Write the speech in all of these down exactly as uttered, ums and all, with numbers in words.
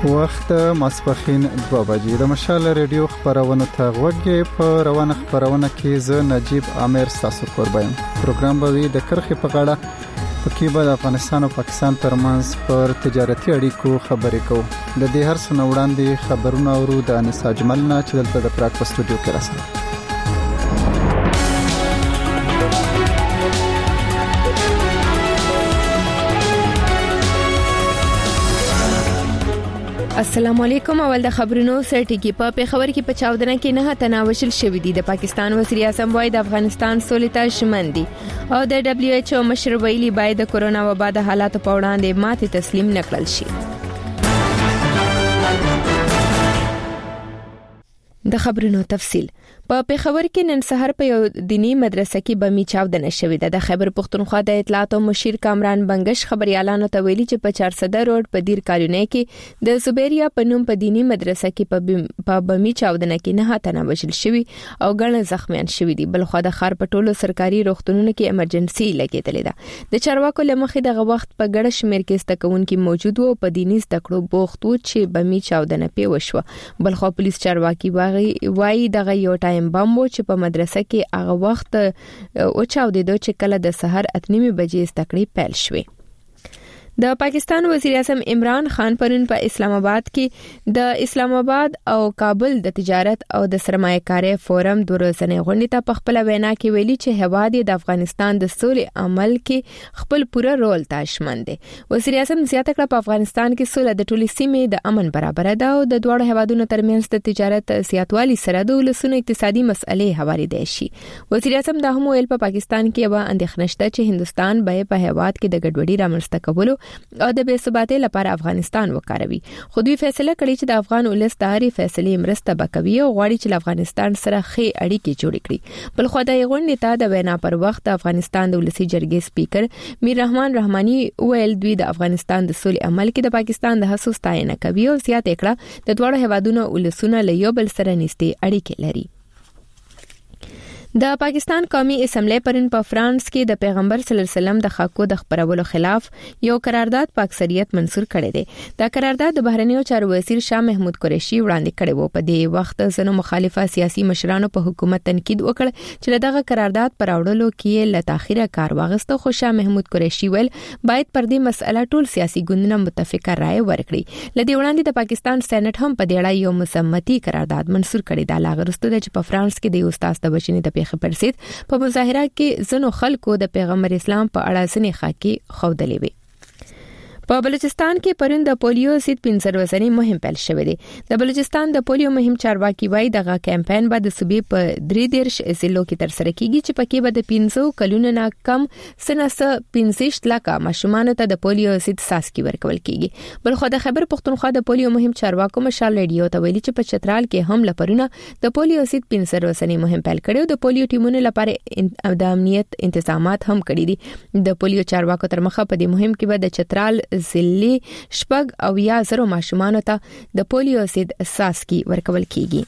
وخت ماسپخین دوه بجې د مشال ریډیو خبرونه ته غوږی په روانه خبرونه کې ز نجیب عامر تاسو قربایم. پروګرام به د کرخې په غاړه پکې به د افغانستان او پاکستان ترمنځ پر تجارتي اړیکو خبرې کوو. د دې هر څه وړاندې خبرونه اورو د انس اجمل نه چې دلته د پراک په سټوډیو کې راځي. السلام علیکم. اول د خبرونو سرټکی په پیښور کې په چاودنه کې نه تناوشل شوې دي. د پاکستان وزیر اعظم وايي د افغانستان سولې ته ژمن دي او د دبليو ایچ او مشر ویلي باید د کورونا وبا د حالاتو په وړاندې ماتې تسلیم نکړل شي. د خبرونو تفصیل. په پیښور کې نن سحر په یو دینی مدرسه کې بمي چاودنه شوې ده. د خیبر پختونخوا د اطلاعات او مشیر کامران بنگش خبريالانو ته ویلي چې په چار صده روډ په دیر کالونی کې د زبیریا په نوم په دینی مدرسه کې په بمي چاودنه کې نه تناوشل شوی او ګڼ زخمیان شوی دي. بل خو د خار په ټولو سرکاري روغتونونو کې امرجنسي لګیدلې ده. د چارواکو لمخې دغه وخت په ګډ شمیر کې ستکونکي موجود وو په دینی زدکړو بوخت وو چې بمي چاودنه پی وشوه. بل خو پولیس چارواکي وايي دغه یو ټایم بم و چې په مدرسه کې هغه وخت او چاودیدو چې کله د سحر اتنیمه بجې استکړې پیل شوې. د پاکستان وزیر اعظم عمران خان پرون په اسلام آباد کې د اسلام آباد او کابل د تجارت او د سرمایه کاري فورم د ورځنۍ غونډې ته په خپل وینا کې ویلي چې هواد د افغانستان د سولې عمل کې خپل پوره رول تاشمن دي. وزیر اعظم زیاته کړه په افغانستان کې سوله د ټولې سیمې د امن برابر ده او د دوه هوادونو ترمنځ د تجارت زیاتوالي سره د ولسونو اقتصادي مسئلې حواله دي شي. وزیر اعظم د هم ویل په پاکستان کې به اندېښنه شته چې هندستان به په هواد کې د ګډوډۍ رامنځته کولو او د بې ثباتۍ لپاره افغانستان وکاروي. خو دوی فیصله کړې چې د افغان ولس د هرې فیصلې مرسته وکوي او غواړي چې افغانستان سره ښې اړیکې جوړې کړي. بل خو د غونډې ته د وینا پر وخت د افغانستان د ولسی جرګې سپیکر میر رحمان رحماني ویل دوی د افغانستان د سولې عمل کې د پاکستان د هڅو ستاینه کوي او زیاته کړه د دوه هوادونو ولسونه له یو بل سره نږدې اړیکې لري. د پاکستان قومي اسمبلی پرون په فرانس کې د پیغمبر صلی الله علیه وسلم د خاکو د خبرولو خلاف یو قرارداد په اکثریت منسور کړی دی. دا قرارداد د بهرنیو چارو وزیر شاه محمود قریشي وړاندې کړی وو. په دې وخت ځینو مخالفه سیاسي مشرانو په حکومت تنقید وکړ چې دغه قرارداد پر اورلو کې له تاخيره کار واغسته. خو شاه محمود قریشي ویل باید پر دې مسله ټول سیاسي ګوندونه متفقه رائے ورکړي. لدې وړاندې د پاکستان سېنات هم په دې اړه یو مصمتي قرارداد منسور کړی دی. لا غرسته چې په فرانس کې د استاد د بچنې د خبرسید په مظاهره کې زنو خلکو د پیغمبر اسلام په اړه ځنې خاکي خودلې وي. په بلوچستان کې پرون د پولیو ضد پنځه ورځنی مهم پیل شوې ده. د بلوچستان د پولیو مهم چارواکي وایي دغه کمپاین به د صوبې په درې دیرش ضلعو کې تر سره کیږي چې پکې به د پنځه کلونو نه کم سنسه پنځه لکه ماشومان ته د پولیو ضد ساسکی ورکول کیږي. بل خو د خیبر پختونخوا د پولیو مهم چارواکو مشال ریډیو ته ویلي چې په چترال کې هم لپاره د پولیو ضد پنځه ورځنی مهم پیل کړي او د پولیو ټیمونو لپاره د امنیت تنظیمات هم کړي دي. د پولیو چارواکو تر مخه په دې مهم کې به د چترال ضلعي شپږ او یا زرو ماشومان ته د پولیو ضد ساسکی ورکول کیږي.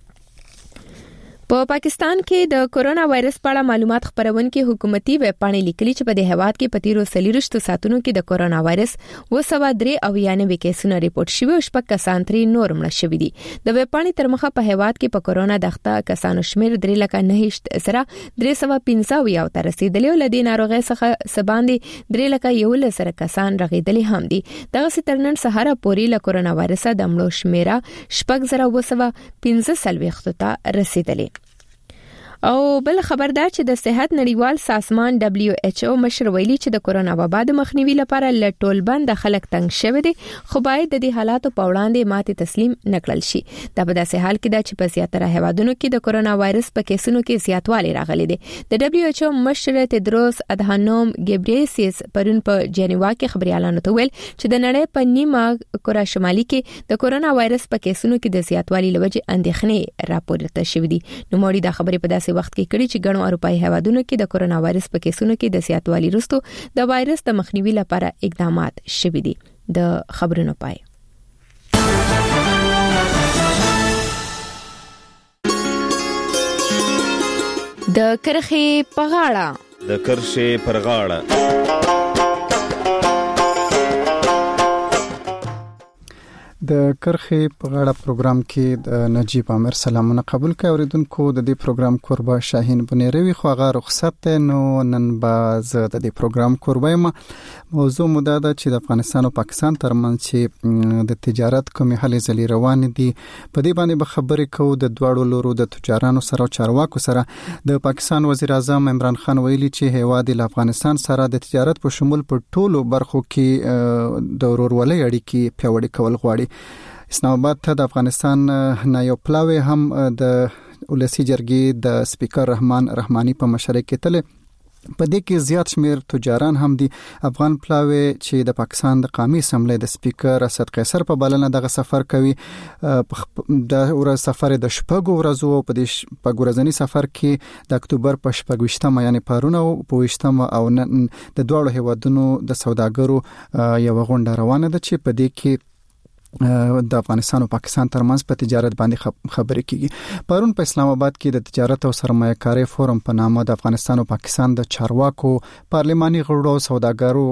په پاکستان کې د کورونا وایرس په اړه معلومات خبرونکي حکومتي ویب پاڼې لیکلي چې په دې هواد کې په تیرو سلیرشتو ساتونو کې د کورونا وایرس و سوا درې او یانوي کیسونه ریپورت شوي او شپږ کسان ترې نور مړه شوي دي. د ویب پاڼې تر مخه په هواد کې په کورونا دغه کسانو شمیر درې لکه نه سره درې سوه پنځه یو ته رسیدلی او لدې ناروغي څخه سباندې درې لکه یو لسره کسان رغیدلی هم دي. دغه سترنن سهار پورې له کورونا وایرس د مړو شمیره شپږ زره و سوه پنځه سلويخت ته رسیدلی. او بل خبردار چې د صحت نړیوال سازمان دبليو ایچ او مشر ویلي چې د کورونا وبا د مخنیوي لپاره لټول بند خلک تنګ شوی دي خو باید د دې حالاتو په وړاندې ماتې تسلیم نکړل شي. دا په داسې حال کې ده چې په زیاتره هوادونو کې د کورونا وایرس په کیسونو کې زیاتوالی راغلی دی. د دبليو ایچ او مشر تدروس ادهانوم ګبریسیس پرون په جنیوا کې خبريالانو ته ویل چې د نړۍ په نیمه کره شمالي کې د کورونا وایرس په کیسونو کې د زیاتوالی لوجه اندېښنې راپورته شوې دي. نو موري دا خبرې په داسې وخت کې کړي چې ګڼو اروپאי هوادونو کې د کورونا وایرس په کیسونو کې د زیاتوالي وروسته د وایرس د مخنیوي لپاره اقدامات شوي دي. د خبرونو پای د کرخې په غاړه د کرخې پر غاړه د کرخې په غاړه پروګرام کې د نجیب عامر سلامونه قبول کړئ. اوریدونکو د دې پروګرام کوربه شاهین بنيروي خو هغه رخصت نو نن باز د دې پروګرام کوربه ما موضوع مده ده چې د افغانستان او پاکستان ترمنځ چې د تجارت کومې هلې ځلې روان دي په دې باندې به خبرې کوو د دواړو لورو د تجارانو سره او چارواکو سره. د پاکستان وزیر اعظم عمران خان ویلي چې هیواد له افغانستان سره د تجارت په شمول په ټولو برخو کې د ورورولۍ اړیکې پیاوړې کول غواړي. اسلام آباد ته د افغانستان نایب پلاوی هم د ولسی جرګې د سپیکر رحمان رحمانی په مشرۍ کې تل په دې کې زیات شمیر تجاران هم دي. افغان پلاوی چې د پاکستان د قومي اسمبلی د سپیکر اسد قیصر په بلنه دغه سفر کوي. د ورځ سفر د شپږو ورځو په دې شپږورځنی سفر کې د اکتوبر په شپږویشتمه یعنی پرونه په ویشتمه او نن د دوړو هیوادونو د سوداګرو یو غونډه روانه ده چې په دې کې د افغانستان او پاکستان ترمنځ په تجارت باندې خبرې کیږي. پرون په اسلام آباد کې د تجارت او سرمایه کاري فورم په نامه د افغانستان او پاکستان د چارواکو پارلماني غړو او سوداګرو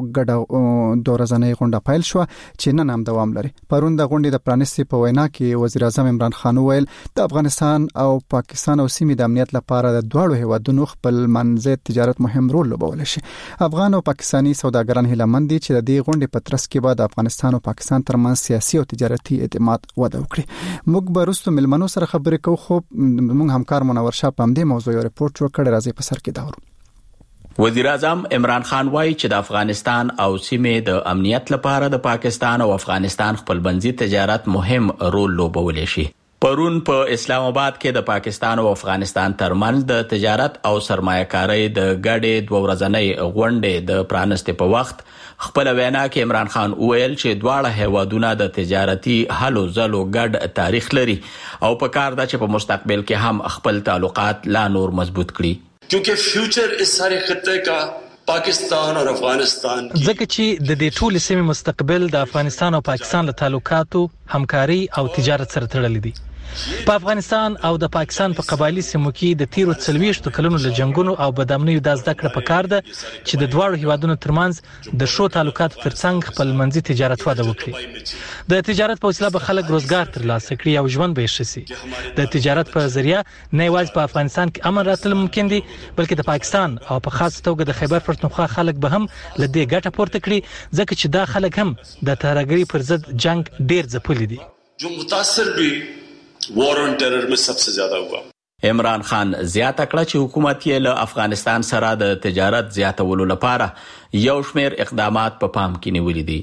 ګډه دورزنۍ غونډه پیل شو چې نن هم دوام لري. پرون د غونډې د پرانیستي په وینا کې وزیر اعظم عمران خان ویل د افغانستان او پاکستان او سیمې د امنیت لپاره د دوړو هیوادونو خپل منځي تجارت مهم رول لوبول شي. افغان او پاکستاني سوداګران هیله مند دي چې د دې غونډې په ترڅ کې بعد افغانستان او پاکستان ترمنځ سیاسي تجارتي اعتماد وده وکړي. موږ به رستو ملمنو سره خبرې کوو خو موږ همکار منور شاه په دې موضوع یو ریپورت جوړ کړی راځي په سر کې داورو. وزیر اعظم عمران خان وایي چې د افغانستان او سیمې د امنیت لپاره د پاکستان او افغانستان خپلمنځي تجارت مهم رول لوبولی شي. پرون په اسلام آباد کې د پاکستان او افغانستان ترمنځ د تجارت او سرمایه کارۍ د ګډې دوه ورځنۍ غونډې د پرانستې په وخت خپل وینا کې عمران خان ویل چې دواړه هیوادونه د تجارتي هلو ځلو ګډ تاریخ لري او په کار ده چې په مستقبل کې هم خپل تعلقات لا نور مضبوط کړي. क्योंकि फ्यूचर इस सारे खत्ते का पाकिस्तान और अफगानिस्तान ځکه چې د دې ټول سیمې مستقبل د افغانستان او پاکستان له تعلقاتو همکاري او تجارت سره تړلې دي. په افغانستان او د پاکستان په قبایلی سیمو کې د تیرو څلويشتو کلونو له جنگونو او بدامنیو د زده کړې په کار ده چې د دواړو هیوادونو ترمنځ د شو تعلقاتو ترڅنګ خپل منځي تجارت وده وکړي. د تجارت په وسیله به خلک روزګار ترلاسه کړي او ژوند به ښه شي. د تجارت په ذریعہ نه یوازې په افغانستان کې امن راتل ممکن دي بلکې د پاکستان او په خاص توګه د خیبر پښتونخوا خلک به هم له دې ګټه پورته کړي ځکه چې دا خلک هم د ترهګرۍ پر ضد جنگ ډیر ځپلي دي. जो मुतासिर भी وار اون ټرر میں سب سے زیادہ ہوا. عمران خان زیاته کړه چې حکومت یې له افغانستان سره د تجارت زیاتولو لپاره یو شمېر اقدامات په پام کې نیولي دي.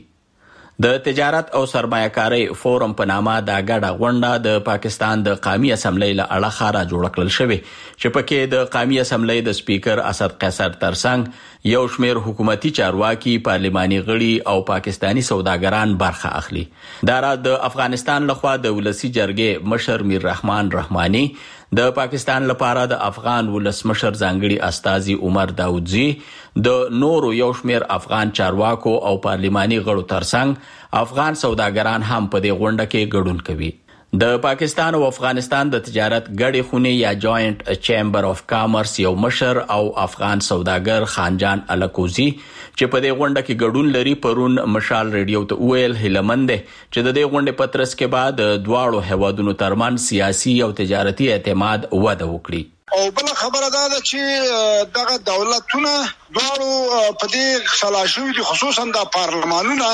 د تجارت او سرمایه کارۍ فورم په نامه دا ګډه غونډه د پاکستان د قومي اسمبلی له اړخه را جوړ کړل شوې چې پکې د قومي اسمبلی د سپیکر اسد قیصر ترڅنګ یو شمېر حکومتي چارواکي پارلماني غړي او پاکستانی سوداګران برخه اخلي. دا را د افغانستان لخوا د ولسی جرګې مشر میر رحمان رحمانی، د پاکستان لپاره د افغان ولسمشر ځانګړي استازي عمر داودزی، د نورو یو شمېر افغان چارواکو او پارلماني غړو ترڅنګ افغان سوداګران هم په دې غونډه کې ګډون کوي. د پاکستان او افغانستان د تجارت ګډې خونې یا جوائنٹ چیمبر اف کامرس یو مشر او افغان سوداګر خانجان الکوزی چې په دې غونډه کې ګډون لري پرون مشال ریډیو ته ویل هیلمند چې د دې غونډې پترس کې بعد دواړو هیوادونو ترمن سیاسي او تجارتي اعتماد وده وکړي. او بل خبره دا ده چې دغه دولتونه دواړو په دې خلاشوي دي، خصوصا د پارلمانونه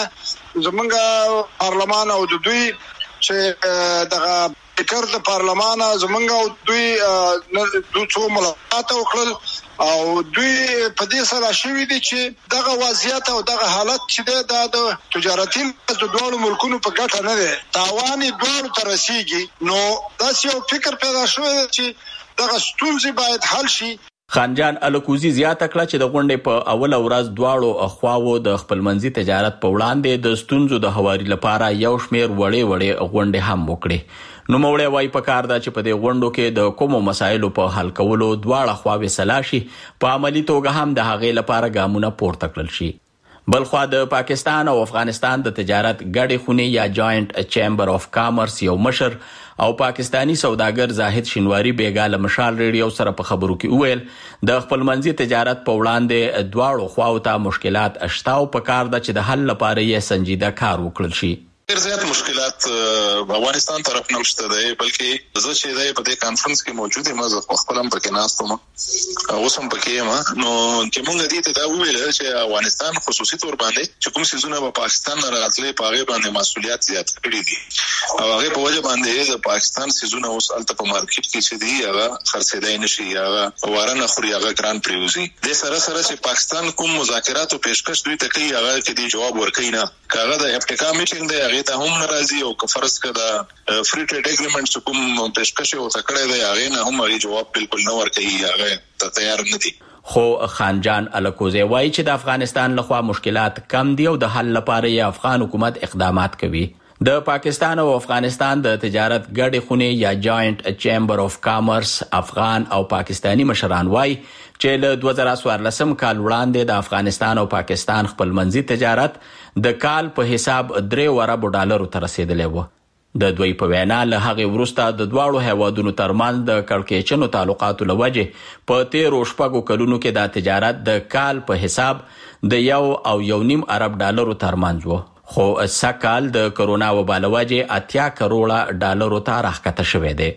زمونږ پارلمان او د دوی چې دغه فکر د پارلمان زمونږ او دوی دوی څو ملاقات وکړل او دوی په دې سره شوي دي چې دغه وضعیت او دغه حالت چې دا د تجارتي د دوه ملکونو په ګټه نه دی، تاوان دوه تر رسیږي. نو دا یو فکر پیدا شوی چې دغه ستونزې باید حل شي. خانجان الکوزی زیاته کړه چې د غونډې په اوله ورځ دواړو اخواو د خپلمنځي تجارت په وړاندې د ستونزو د هواري لپاره یو شمېر وړې وړې غونډې هم وکړې. نو موړی وای په کار ده چې په دې غونډو کې د کومو مسایلو په حل کولو دواړه خواوې سلا شي، په عملي توګه هم د هغې لپاره ګامونه پورته کړل شي. بلخوا د پاکستان او افغانستان د تجارت ګډې خونې یا جوائنٹ چیمبر اف کامرس یو مشر او پاکستانی سوداګر زاهد شینواری بیګا له مشال ریډیو سره په خبرو کې ویل د خپلمنځي تجارت په وړاندې دواړو خواو ته مشکلات شته او په کار ده چې د حل لپاره یې سنجیده کار وکړل شي. ډېر زیات مشکلات افغانستان طرف نه مشته دی، بلکې زه چې دی په دې کانفرنس کې موجود یم، زه خپل هم پکې ناست وم او اوس هم پکې یم. نو چې موږ دې ته دا وویل چې افغانستان خصوصي تور باندې چې کوم څیزونه په پاکستان نه راتلې په هغې باندې مسؤلیت زیات کړي دي او هغې په وجه باندې د پاکستان څیزونه اوس هلته په مارکیټ کې چې دي هغه خرڅېدی نه شي، هغه واره نه خوري، هغه ګران پرېوځي. دې سره سره چې پاکستان کوم مذاکرات او پیشکش دوی ته کوي هغه کې دې جواب ورکوي نه. که هغه د افریقا میټینګ دی هغې ته هم نه راځي او که فرض که د فری ټریډ اګریمنټ چې کوم پیشکش یې ورته کړی دی هغې نه هم هغې جواب بالکل نه ورکوي، هغه ته تیار نه دي. خو خانجان الکوزی وایي چې د افغانستان لخوا مشکلات کم دي او د حل لپاره یې افغان حکومت اقدامات کوي. د پاکستان او افغانستان د تجارت ګډې خونې یا جاینټ چیمبر اف کامرس افغان او پاکستانی مشران وایي چې له دوه زره څوارلسم کال وړاندې د افغانستان او پاکستان خپلمنځي تجارت د کال په حساب درې اربو ډالرو ته رسیدلی و. د دوی په وینا له هغې وروسته د دواړو هیوادونو ترمنځ د کړکېچنو تعلقاتو له وجې په تیرو شپږو کلونو کې دا تجارت د کال په حساب د یو او یو نیم ارب ډالرو ترمنځ و، خو سږکال د کرونا وبا له وجې اتیا کروړه ډالرو ته راښکته شوی دی.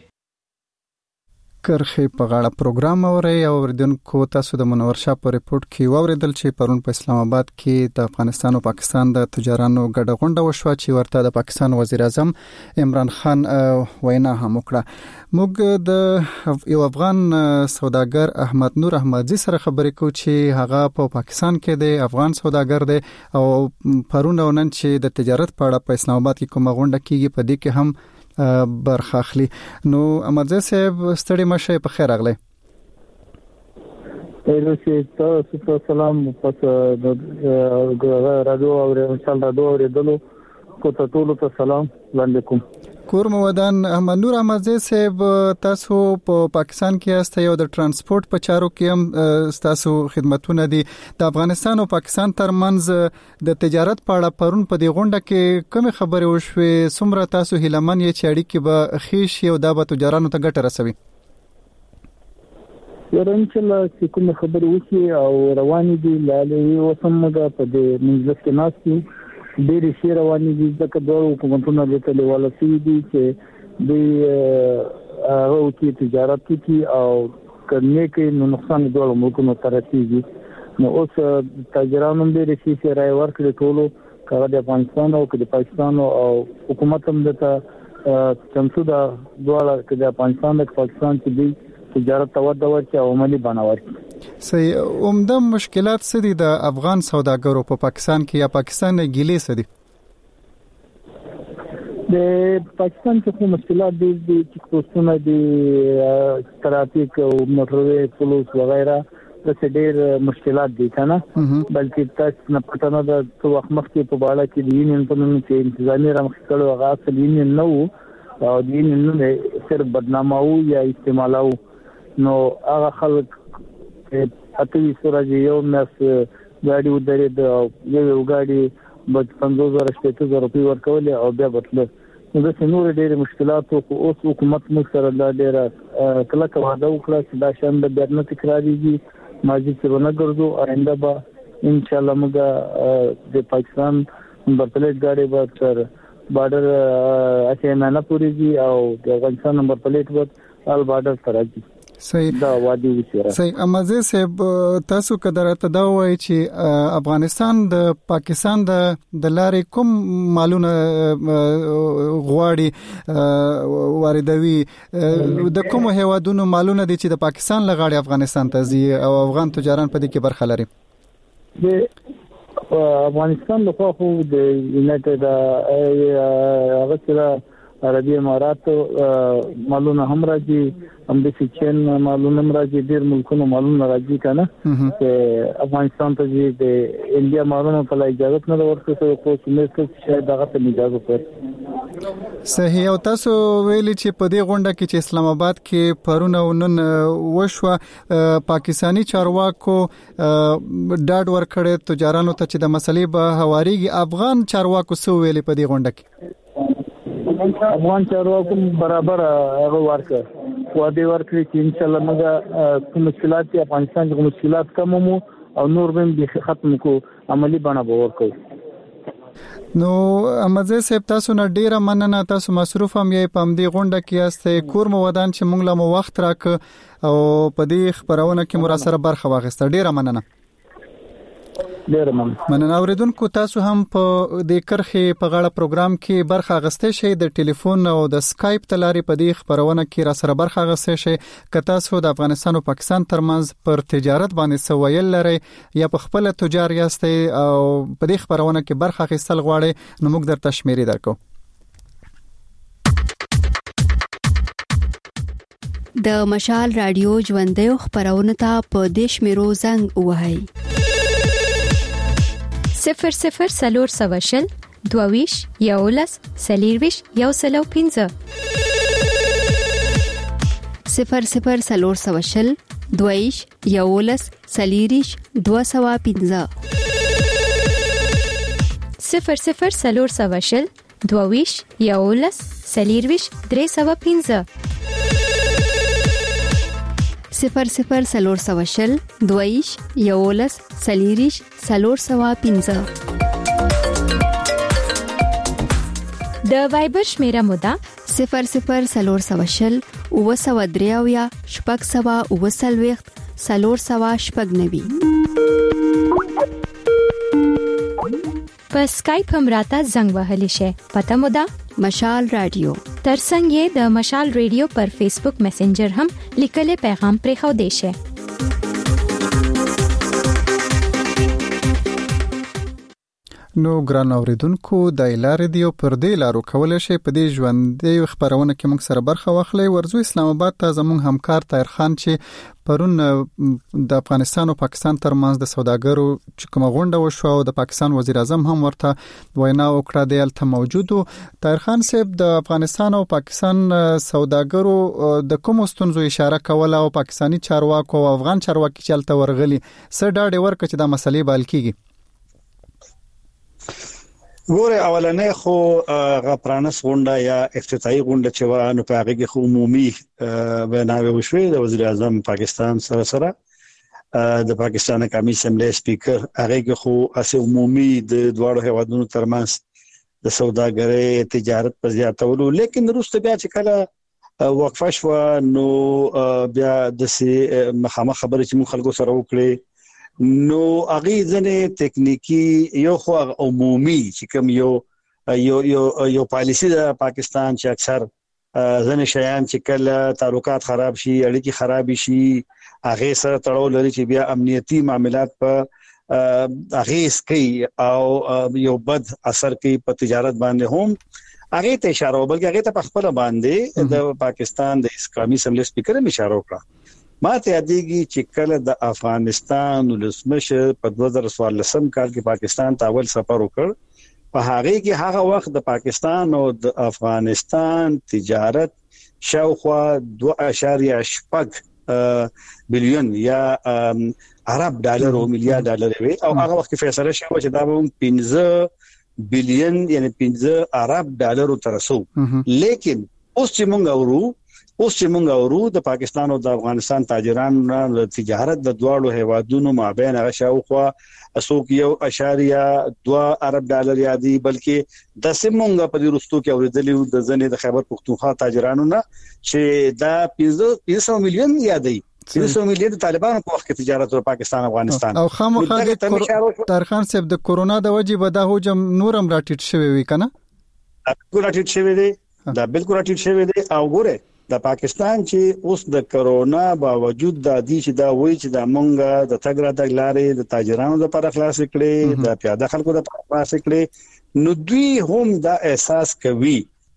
کرخې په غاړه پروګرام اوري او اوریدونکو تاسو د منور شاه په ریپورت کې واوریدل چې پرون په اسلام آباد کې د افغانستان او پاکستان د تجارانو ګډه غونډه وشوه چې ورته د پاکستان وزیر اعظم عمران خان وینا هم وکړه. موږ د یو افغان سوداګر احمد نور احمدزي سره خبرې کوو چې هغه په پا پاکستان کې دی، افغان سوداګر دی او پرون او نن چې د تجارت په اړه په اسلام آباد کې کومه غونډه کیږي په دې کې هم برخه اخلي. نو احمدزي صاحب ستړي مشه په خیر راغلی. ایلو چې تاسو ته سلام پس د رادیو او انشاءالله رادیو اوریدلو کو ته ټول ته سلام علیکم. کور مودان احمد نور احمدزي صاحب تاسو په پاکستان کې یاست، یو د ترانسپورت په چارو کې هم تاسو خدمتونه دي. د افغانستان او پاکستان ترمنځ د تجارت په اړه پرون په دې غونډه کې کومه خبرې وشوې؟ څومره تاسو هیلمن یې چې اړیکې به ښې شي او دا به تجارانو ته ګټه رسوي؟ ورن چې چې کومه خبرې وشي او روانې دي لاله وسم موږ په دې مجلس کې ناست ډېر شي روانې دي ځکه دوه حکومتونه د تلواله سي دي چې د هغه کې تجارت کوي او کنه کې نو نقصان دوه ملکونو ته رسیږي. نو اوس تاجرانو ډېر شي چې راي ورکړي ټولو کله د افغانستان او د پاکستان او حکومت هم دته څنګه دا دوه کې د افغانستان او پاکستان کې دي تجارت توده ورچ او عملی بناور. صحیح. عمده مشکلات څه دي د افغان سوداګرو په پاکستان کې یا پاکستان نه ګیلې څه دي؟ د پاکستان کې کوم مشکلات دي چې کوڅونه دي ترافیک او موټروي پولیس وغیرہ د ډېر مشکلات دي کنه، بلکې تاسو نه پټه نه د څو وخت مخکې په بالا کې د یونین په نوم کې انتظامی رامخ کړو هغه اصل یونین نه وو او د یونین نه صرف بدنامو یا استعمالو. نو هغه خلک اته سورجی یو مس ګاډي ودرې د یو ګاډي بد پنځه زره شپږ زره روپۍ ورکول او بیا بتله. نو د نور ډېر مشکلات او اوس حکومت موږ سره لا ډېر کله کله وعده وکړه چې دا شان د بیا نه تکرارېږي، ماضي کې ونه ګرځو، آینده به ان شاء الله موږ د پاکستان نمبر پلیټ ګاډي به تر بارډر اته نه پوريږي او د افغانستان نمبر پلیټ به ال بارډر ته راځي. صحیح. دا وادي وشره. صحیح. احمدزي صاحب تاسو کدرته دا وایي چې افغانستان د پاکستان د د لارې کوم مالونه غواړي واردوي، د کوم هیوادونو مالونه دي چې د پاکستان لغاړي افغانستان ته ځي او افغان تجاران په دې کې برخه لري؟ د افغانستان لخوا خو د یونایټډ هغه سره عربي امارات مالونه هم راځي، هم د چین مالونه هم راځي، ډېر ملکونو مالونه راځي کنه چې افغانستان ته د انډیا مالونه په لای اجازه نه ورکړي خو څه شاید هغه ته اجازه ورکړي. صحیح. او تاسو ویلي چې په دې غونډه کې چې اسلام آباد کې پرونه ونن وشوه پاکستانی چارواکو ډاډ ورکړي تجارانو ته چې د مسلې به هواريږي. افغان چارواکو څه ویلي په دې غونډه کې؟ افغان چارواکو برابر هغه ورکړ وعده ورکړي چې ان شاء الله موږ کوم مشکلات دي افغانستان کې مشکلات کمومو او نور به به ختم کو عملی بنا به ورکو. نو امزه سپ تاسو نه ډیره مننه تاسو مصروف هم یې پم دی غونډه کې است کور مو ودان چې مونږ له مو وخت راک او په دې خبرونه کې مو سره برخه واغسته ډیره مننه ډیر مننه مننه اوریدونکو تاسو هم په دې کرخې په غاړه پروګرام کې برخه اغستې شئ د ټلیفون او د سکایپ تلاري په دې خبرونه کې را سره برخه اغستې شئ که تاسو د افغانستان او پاکستان ترمنځ پر تجارت باندې سویل لري یا په خپل تجار یاستئ او په دې خبرونه کې برخه اخیستل غواړئ نو موږ درته شمیرې درکو د مشال رادیو ژوندې خبرونه ته په دیش میرو زنګ وهاي صفر صفر سلور سواشل دوویش یولس سلیرویش یو سلو پینزه صفر صفر سلور سواشل دوویش یولس سلیریش دو سوا پینزه صفر صفر سلور سواشل دوویش یولس سلیرویش درې سوا پینزه صفر صفر سلور سواشل دویش یولس سلیریش سلور سوا پینزه د وایبر شمیره مودا صفر صفر سلور سواشل او سوا دریاویا شپږ سوا او سلويخت سلور سوا شپږ نوي په سکایپ هم راته زنګ وهلی شي پته مودا مشال رادیو ترڅنګ یې د مشال رادیو پر فیسبوک میسنجر هم لیکل پیغام پرې خو دی شي نو ګران اوریدونکو د لارې دیو پر دې لارو کول شي په دې ژوندې خبرونه کې موږ سره برخه واخلې ورزو اسلام آباد ته زموږ همکار طاهر خان چې پرون د افغانستان او پاکستان ترمنځ د سوداګرو چې کومه غونډه وشو او د پاکستان وزیر اعظم هم ورته وینا وکړه د الته موجودو طاهر خان صاحب د افغانستان او پاکستان سوداګرو د کوم ستونزو اشاره کوله او پاکستانی چارواکو او افغان چارواکي چلته ورغلي سر ډاډ ورکړي چې د مسلې بال کیږي ګوره اولنې خو غپرانس غونډه یا افتتاحي غونډه چې و نو په هغه کې خو عمومي ویناوي وشوي د وزیر اعظم پاکستان سره سره د پاکستان قومي اسمبلی سپیکر هغه کې خو اسه عمومي د دوړو هوادونو ترمنځ د سوداګرۍ تجارت په زیاتولو لیکن وروسته بیا چې کله وقفه شو نو بیا د سي مخامخ خبرې چې مون خلکو سره وکړي نو اغه ځنه ټکنیکی یو خو عمومي چې کوم یو یو یو یو پالیسی د پاکستان چې اکثر ځنه شیان چې کله تعلقات خراب شي اړیکې خراب شي هغه سره تړاو لري چې بیا امنیتي معاملات په هغه سکي او یو بد اثر کوي په تجارت باندې هم هغه ته اشاره وبلکې هغه ته په خپل باندې د پاکستان د اسلامي اسمبلی سپیکر هم اشاره وکړه ما ته یادېږي چې کله د افغانستان ولسمشر په دوه زره څوارلسم کال کې پاکستان ته اول سفر وکړ په هغه کې هغه وخت د پاکستان او د افغانستان تجارت شاوخوا دوه اعشاریه شپږ بلیون یا عرب ډالر او میلیارډ ډالر وي او هغه وخت فیصله شوه چې دا به پنځه بلیون یعنی پنځه عرب ډالر ترسو لیکن اوس چې مونږ اورو اوس چې مونږ اورو د پاکستان او د افغانستان تاجرانو د تجارت د دواړو هیوادونو مابین هغه شاوخوا اسوک یو اشاریه دوه ارب ډالر یادي بلکې د سیمونګ په دې رستو کې اوریدلې د ځنې د خیبر پختونخوا تاجرانو نه چې دا پنځه میلیون یادي پنځه میلیون طالبانو په وخت کې تجارت او پاکستان افغانستان او خامخا د ترخان صاحب د کورونا د وجې به دا هوجم نورم راټیټ شوی وي کنه بالکل راټیټ شوی دی دا بالکل راټیټ شوی دی او ګوره د پاکستان چې اوس د کرونا باوجود د دې چې دا وایي چې د مونږه د تګ را تګ لارې د تاجرانو لپاره خلاص کړي د پیاده خلکو لپاره خلاص کړي نو دوی هم دا احساس کوي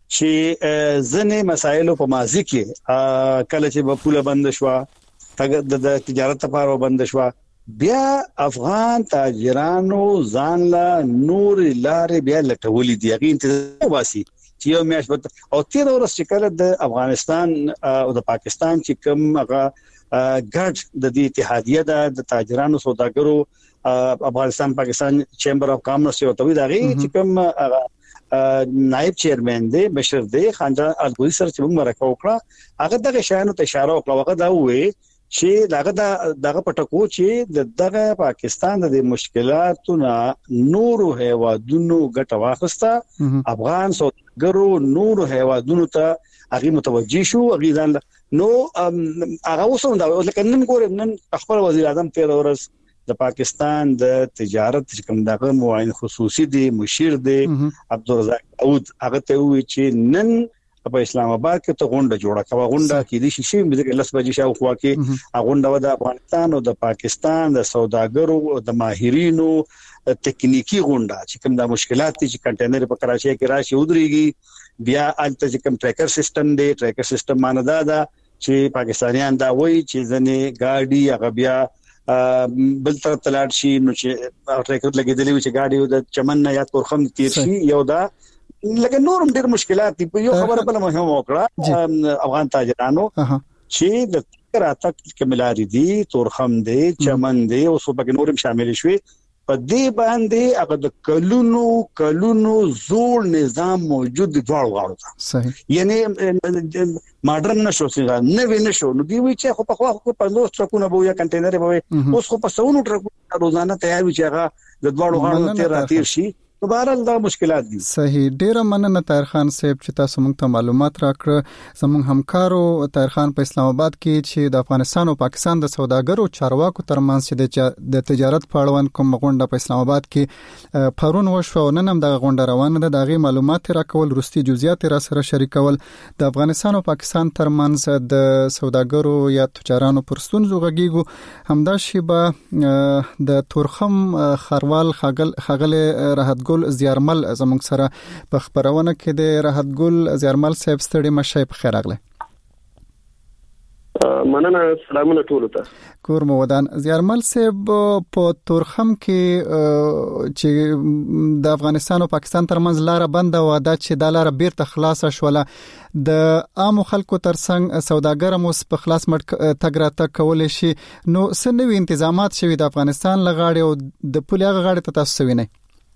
چې ځنې مسایلو په ماضي کې کله چې په پوله بند شو د تجارت لپاره بند شو بیا افغان تاجرانو ځان لا نور لارې بیا لټولې دي هغه انتظار واسي چې یو میاش او تیر ورځ چې کله د افغانستان او د پاکستان چې کوم هغه ګډ د دې اتحادیه د تاجرانو سوداګرو افغانستان پاکستان چیمبر اف کامرس یو توې دغه چې کوم نائب چیرمن دی بشیر دی خانجان الګوی سره چې موږ مرکه وکړه هغه دغه شانو ته اشاره وکړه هغه دا وې چې دغه دغه پټکو چې دغه پاکستان د مشکلاتو نورو هیوادونو ګټه واخسته افغان سوداګرو نورو هیوادونو ته هغه متوجي شو هغه ځان نو هغه وسوم دا لکه نن ګورم نن خپل وزیر اعظم تیر ورځ د پاکستان د تجارت کوم دغه معاون خصوصي دی مشیر دی عبدالرزاق داود هغه ته وی چې نن په اسلام آباد کې ته غونډه جوړه کړه غونډه کې د شیشې مې د لس بجې شاوخوا کې غونډه د افغانستان او د پاکستان د سوداګرو او د ماهرینو تکنیکی غونډه چې کوم د مشکلات چې کنټینر په کراچۍ کې راشي ودرېږي بیا الته چې کوم ټریکر سیستم دی ټریکر سیستم معنی دا ده چې پاکستانیان دا وایي چې ځنې ګاډي هغه بیا بل تر تلاړ شي نو چې ټریکر لګیدلی چې ګاډي د چمن نه یا تورخم تیر شي یو دا لکه نورم ډېر مشکلات دي په یو خبره بل مهمه وکړه افغان تاجرانو چې د تکراتک کملاري دي تورخم دي چمن دي او څو پکې نورم شامل شوي په دې باندې هغه د کلونو کلونو زوړ نظام موجود دی ډول غاړو صحیح یعنی ماډرن نشو څنګه نوې نشو نو دی وی چې خو په خو په لوس ټرکونه به یا کنټینر به اوس خو په سونو ټرکونه روزانه تیار وي چې هغه د ډول غاړو تیر راتیر شي دوباره دا مشکلات دي صحیح ډیره مننه طاهر خان صاحب چې تاسو موږ ته معلومات راکړه زموږ همکارو طاهر خان په اسلام آباد کې چې د افغانستان او پاکستان د سوداګرو چارواکو ترمنځ چې د تجارت په اړوند کوم غونډه په اسلام آباد کې پرون وشو نن هم د غونډه روانه ده دغه معلومات راکول روستي جزئیات را سره شریکول د افغانستان او پاکستان ترمنځ د سوداګرو یا تجارانو پر ستونزو غږیږو همدا شی به د تورخم خروال خغل خغل راحت ګل زیارمل زموږ سره په خبرونه کې د راحت ګل زیارمل صاحب ستړي مشه په خیر راغله مننه سلامونه ټول ته کور مو ودان زیارمل صاحب په تورخم کې چې د افغانستان او پاکستان ترمنځ لار بنده و دا چې د لار بیرته خلاصه شوله د عام خلکو ترڅنګ سوداګر مو په خلاص مړ تګراته کول شي نو سنوي تنظیمات شوي د افغانستان لغاړي او د پولیغه غاړي ته تاسو وینئ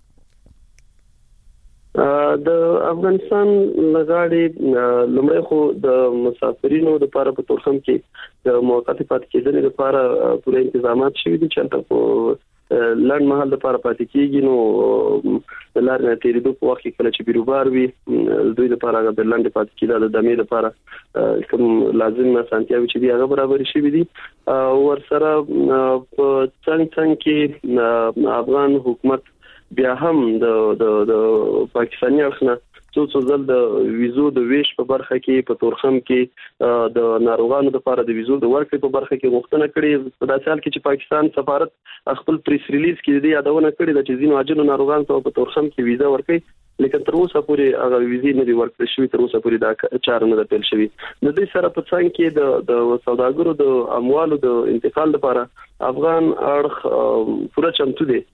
د افغانستان لغاړي لمړی خو د مسافرینو د لپاره په تورخم کې د موقتی پاتې کېدل لپاره پوره تنظیمات شوي دي چې تاسو لړ محل لپاره پاتې کېږي نو د لار نه تیریدو په وخت کې کله چې بیروبار وي دوی لپاره د لړ پاتې کېدل د دمې لپاره کوم لازم اسانتیاوي چې دی هغه برابر شي دي ور سره په څنګه څنګه کې افغان حکومت بیا هم د د د پاکستاني اړخنه څو څو ځل د ویزو د ویش په برخه کې په تورخم کې د ناروغانو لپاره د ویزو د ورکړې په برخه کې غوښتنه کړې په داسې حال کې چې پاکستان سفارت خپل پریس ریلیز کې د یادونه کړې د چې ځینو اجنو ناروغانو ته په تورخم کې ویزا ورکړي لیکن تر اوسه پورې هغه ویزې نه دی ورکړل شوی تر اوسه پورې دا چاره نه پیل شوی د دې سره په څنګه کې د د سوداګرو د اموالو د انتقال لپاره افغان اړخ پوره چمتو دی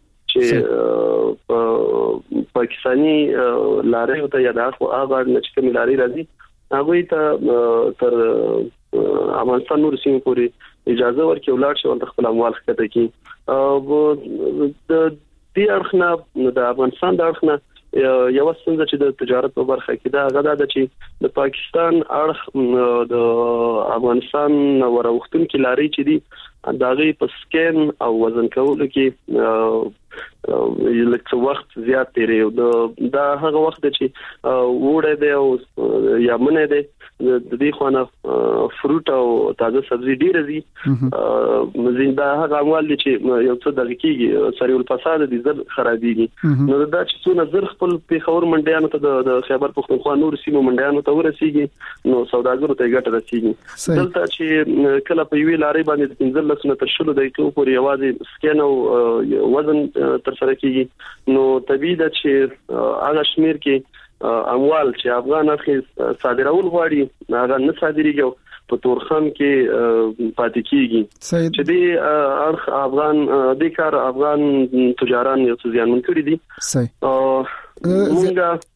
چې پاکستانی لارې ته یا د خو هغه چې کوم لارې راځي هغه ته تر افغانستان نور سیمې پورې اجازه ورکړي ولر شي ول خپل اموال خته کی او د دې اړخنه د افغانستان د اړخنه یو څنګه چې د تجارت په برخه کې دا غدا د چې د پاکستان اړخ د افغانستان وروختون کې لارې چې دي داغي په سکین او وزن کولو کې لکه وخت زیات تیری او دا هغه وخت چې وړه دی او یا منه دی د دې خوانه فروټ او تازه سبزی ډیر دي مزیندا هغه اموال چې یو څه دقیقي سریول فساد دي زر خرابيږي نو دا چې څو نظر خپل په خبر منډیانو ته د خیبر پختونخوا نور سیمو منډیانو ته ورسیږي نو سوداګرو ته ګټه رسیږي دلته چې کله په وی لارې باندې پنځه لسنه تر شلو دقیقو پورې یوازې سکین او وزن تر سره کیږي نو طبيعي ده چې هغه شمیر کې اموال چې افغان اخیس صادرول غواړي هغه نه صادریږي په تورخم کې پاتې کیږي چې دی افغان د کار افغان تجاران یو څه ځانمن کړی دي صحیح موږ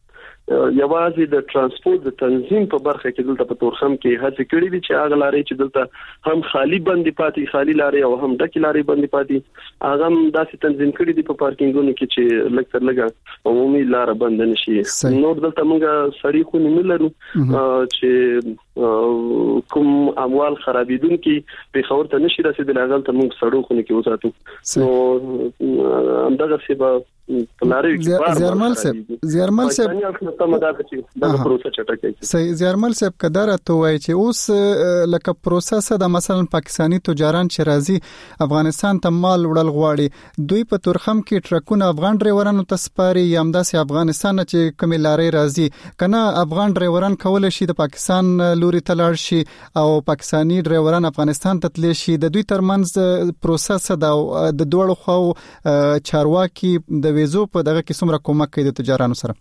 یوازې د ترانسپورت د تنظیم په برخه کې دلته په تورخم کې هڅه کړې دي چې هغه لارې چې دلته هم خالی بندي پاتې خالی لارې او هم ډکې لارې بندي پاتې هغه هم داسې تنظیم کړې دي په پارکینګونو کې چې لږ تر لږه عمومي لار بند نشي. نور دلته موږ سړی خو نه لرو چې کوم اموال خرابېدونکي په خبر ته نشي رسیدل هغه ته موږ سړو خو نه کې وساتو. نو همدغه څه به پلاری زیارمل صاحب زیارمل صاحب دا پروسه چټکه صحیح زیارمل صاحب کدار ته وایي چې اوس لکه پروسه د مثلا پاکستانی تجاران چې راځي افغانستان ته مال وړل غواړي دوی په تورخم کې ټرکونه افغان ډرایورانو ته سپاري یا همداسې افغانستان چې کومې لارې راځي کنه افغان ډرایوران کول شي د پاکستان لوري ته لاړ شي او پاکستانی ډرایوران افغانستان ته تللی شي د دوی ترمنځ پروسه د دوړو خو چارواکي د ویزو په دغه کې څومره کومک کوي د تجارانو سره؟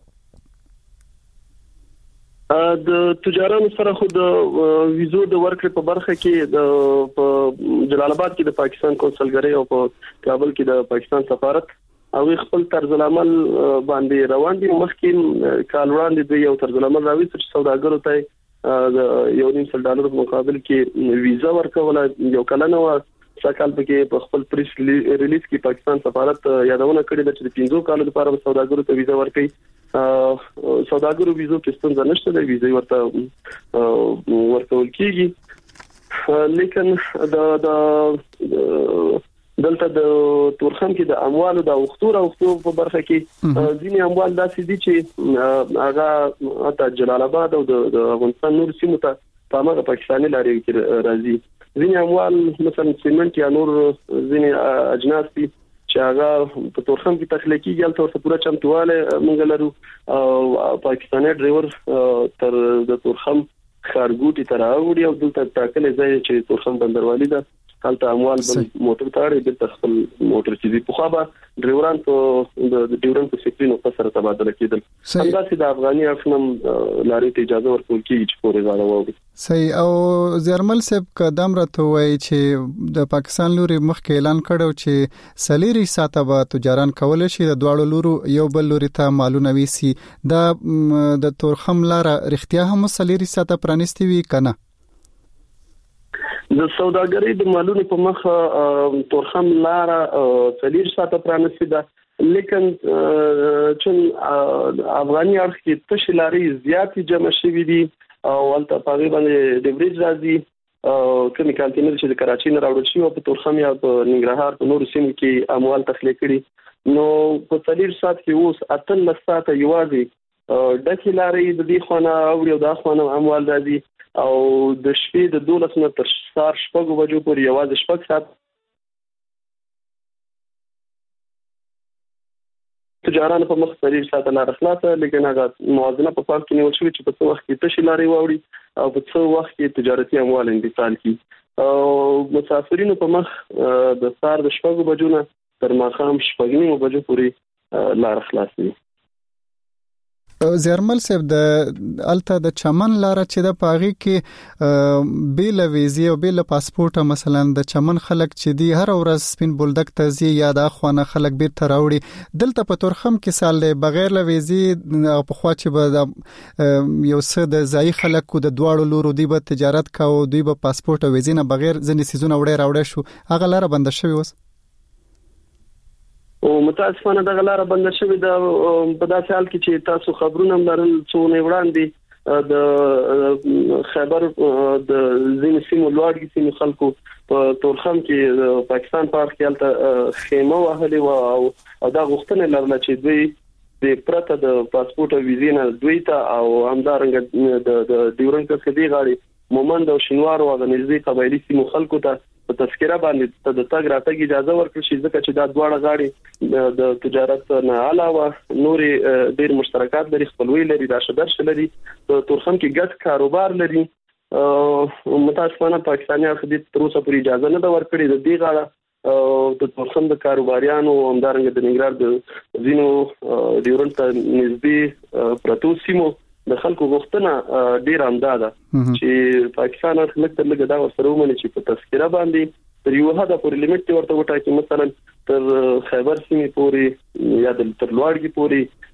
د تجارانو سره خو د ویزو د ورکړې په برخه کې د جلال آباد کې د پاکستان کونسلګری او په کابل کې د پاکستان سفارت او خپل طرز العمل باندې روان دي. مخکې کال وړاندې د یو طرز العمل راوي چې سوداګرو ته یو نیم سل ډالر په مقابل کې ویزا ورکول یو کلنه و سکهال پکې په خپل پریس ریلیز کې پاکستان سفارت یادونه کړې ده چې د پنځو کالو لپاره سوداګرو ته ویزا ورکړي. سوداګرو ویزو کې ستونزه نشته د ویزا ورته ورکول کیږي لیکن د د دلته د تورخم کې د اموالو د اوختور اوختور په برخه کې ځینې اموال داسې دي چې هغه حتی جلال آباد او د افغانستان نور سیمو ته په هغه پاکستاني لارې کې راځي. ځینې اموال مثلا سیمنټ یا نور ځینې اجناس دي چې هغه په تورخم کې تخلیقي ګل تر څو پوره چمتواله مونږ لرو او پاکستاني ډرایور تر د تورخم خارګوټي تر اوړي او دلته ټاکلې ځای چې تورخم بندروالي ده هلته اموال بل موټر تاړي د خپل موټر چې دی په خو به ډرایوران په د ډیورن په سپرینو په سره تبادله کېدل همداسې د افغاني افنم لارې ته اجازه ورکول کیږي چې پورې غاړه ووري. صحیح. او زیرمل صاحب قدم راته وایي چې د پاکستان لوري مخکې اعلان کړو چې سلیری ساته به تجاران کول شي د دواړو لورو یو بل لوري ته مالونه ویسي دا د تورخم لار رښتیا هم سلیری ساته پرانیستي وي کنه؟ د سوداګرۍ د مالونو په مخ تورخم لار سلیر ساته پرانیستي ده لیکن چې افغاني اړخ کې تش لارې زیاتې جمع شوې دي او ولته په باندې د بریج راځي کومي کانټینر چې د کراچۍ نه راوړل شي او په تورخم یا په ننګرهار په نورو سیمو کې اموال تخلیق کړي نو په سلیر سات کې اوس اتل ساته یوازې ډکې لارې د دې خونه او د خونه اموال راځي او د شپې د دولس نه تر سهار شپږو بجو پورې یوازې شپږ ساعت تجاران په مخ سړي ساته لار خلاصه لیکن هغه موازنه په پام کې نیول شوې چې په څو وخت کې تشي لارې واوړي او په څو وخت کې تجارتي اموال انتقال کړي او مسافرینو په مخ د سهار د شپږو بجو نه تر ماښام شپږ نیمو بجو پورې لار خلاصه زیرمل صاحب د الته د چمن لار چې د پاغي کې بیل ویزه او بیل پاسپورت مثلا د چمن خلک چې دی هر ورځ سپین بولدک تزي یا د خوانه خلک بیر تراوړي دلته په تورخم کې سال بغیر ل ویزه او په خوا چې به یو څه د ځای خلکو د دواړو لورو دی به تجارت کاو دوی به پاسپورت او ویزه نه بغیر ځنې سيزونه وړي راوړي شو هغه لار بند شوی اوس او متاسفانه دغه لار بند شوې ده په داسې حال کې چې تاسو خبرونه لرل څو نه وړاندې د خبر د زین سیمو لوړ سیمو خلکو په تورخم کې پاکستان پارک کې الته خیمه وهلې و او دا غوښتنه لرله چې دوی د پرته د پاسپورت او ویزې نه دوی ته او همدارنګه د ډیورن کسبي غاړي مومند او شینوار او د نږدې قبایلی سیمو خلکو ته په تذکره باندې د تګ راتګ اجازه ورکړي چې ځکه چې دا دواړه غاړي د تجارت نه علاوه نوري ډېر مشترکات لري خپلوي لري د شدرش لري په تورخم کې ګډ کاروبار لري متاسفانه پاکستاني خدای تر اوسه پورې اجازه نه دا ورکړي د دې غاړه د تورخم د کاروباریانو همدارنګه د ننګرهار د زینو ډیورن ته نږدې پروتو سیمو د خلکو غوښتنه ډیر امداده چې پاکستان خلک تر لګا دا سره ومني چې په تذکره باندې تر یو حد پورې لیمټ ورته وټاکي مثلا تر خیبر سیمې پورې یا د تر لوړګي پورې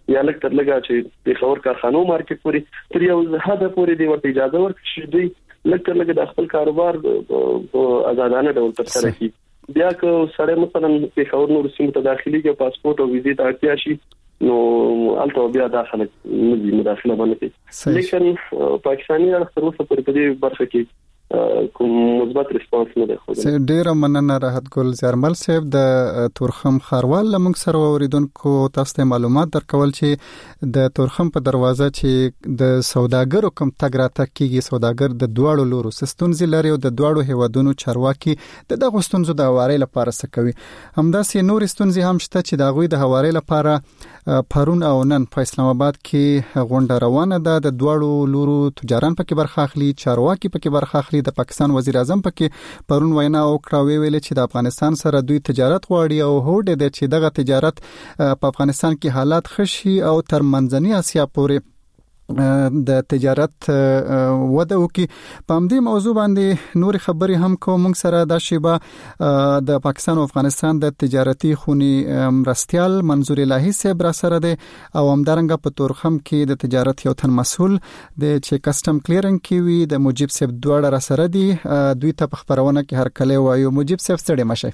یا لکه تر لګا چې د خبر کارخانو مارکیټ پورې تر یو حد پورې دی ورته اجازه ورکړي دوی لکه تر لګا د خپل کاروبار په آزادانه ډول ترسره کړي بیا که سره مثلا په خبر نور سیمه ته داخلي کې پاسپورت او ویزه ته اړتیا شي نو البته بیا داخله نه مداخله باندې لیکن پاکستاني اړخ تر اوسه پورې په دې برخه کې کوم مثبت ریسپانس نه ده خو ډیر مننه راحت ګل زیارمل صاحب د تورخم خاروال لمنګ سره اوریدونکو تاسو ته معلومات درکول چې د تورخم په دروازه چې د سوداګرو کوم تګ راتګ کیږي سوداګر د دواړو لورو سستونزې لري او د دواړو هیوادونو چارواکي د دغه ستونزو د هواري لپاره څه کوي همداسې نور ستونزې هم شته چې د غوي د هواري لپاره پرون او نن په اسلام آباد کې غونډه روانه ده د دواړو لورو تجاران پکې برخه اخلي چارواکي پکې برخه اخلي د پاکستان وزیر اعظم پکې پرون وینا وکړه ویل چې د افغانستان سره دوی تجارت غواړي او هوډ دي چې دغه تجارت په افغانستان کې حالات خشي او تر منځنۍ اسیا پورې د تجارت وده وکي په همدې موضوع باندې نور خبري هم کوم موږ سره د شیبه د پاکستان او افغانستان د تجارتي خونی مرستيال منظور الهي صاحب را سره ده او همدارنګه په تورخم کې د تجارت یو تن مسؤل د چې کسٹم کلیرنګ کې وي د مجيب صاحب دواړه را سره دي دوی ته په خبرونه کې هر کله وایو مجيب صاحب ستړي مشه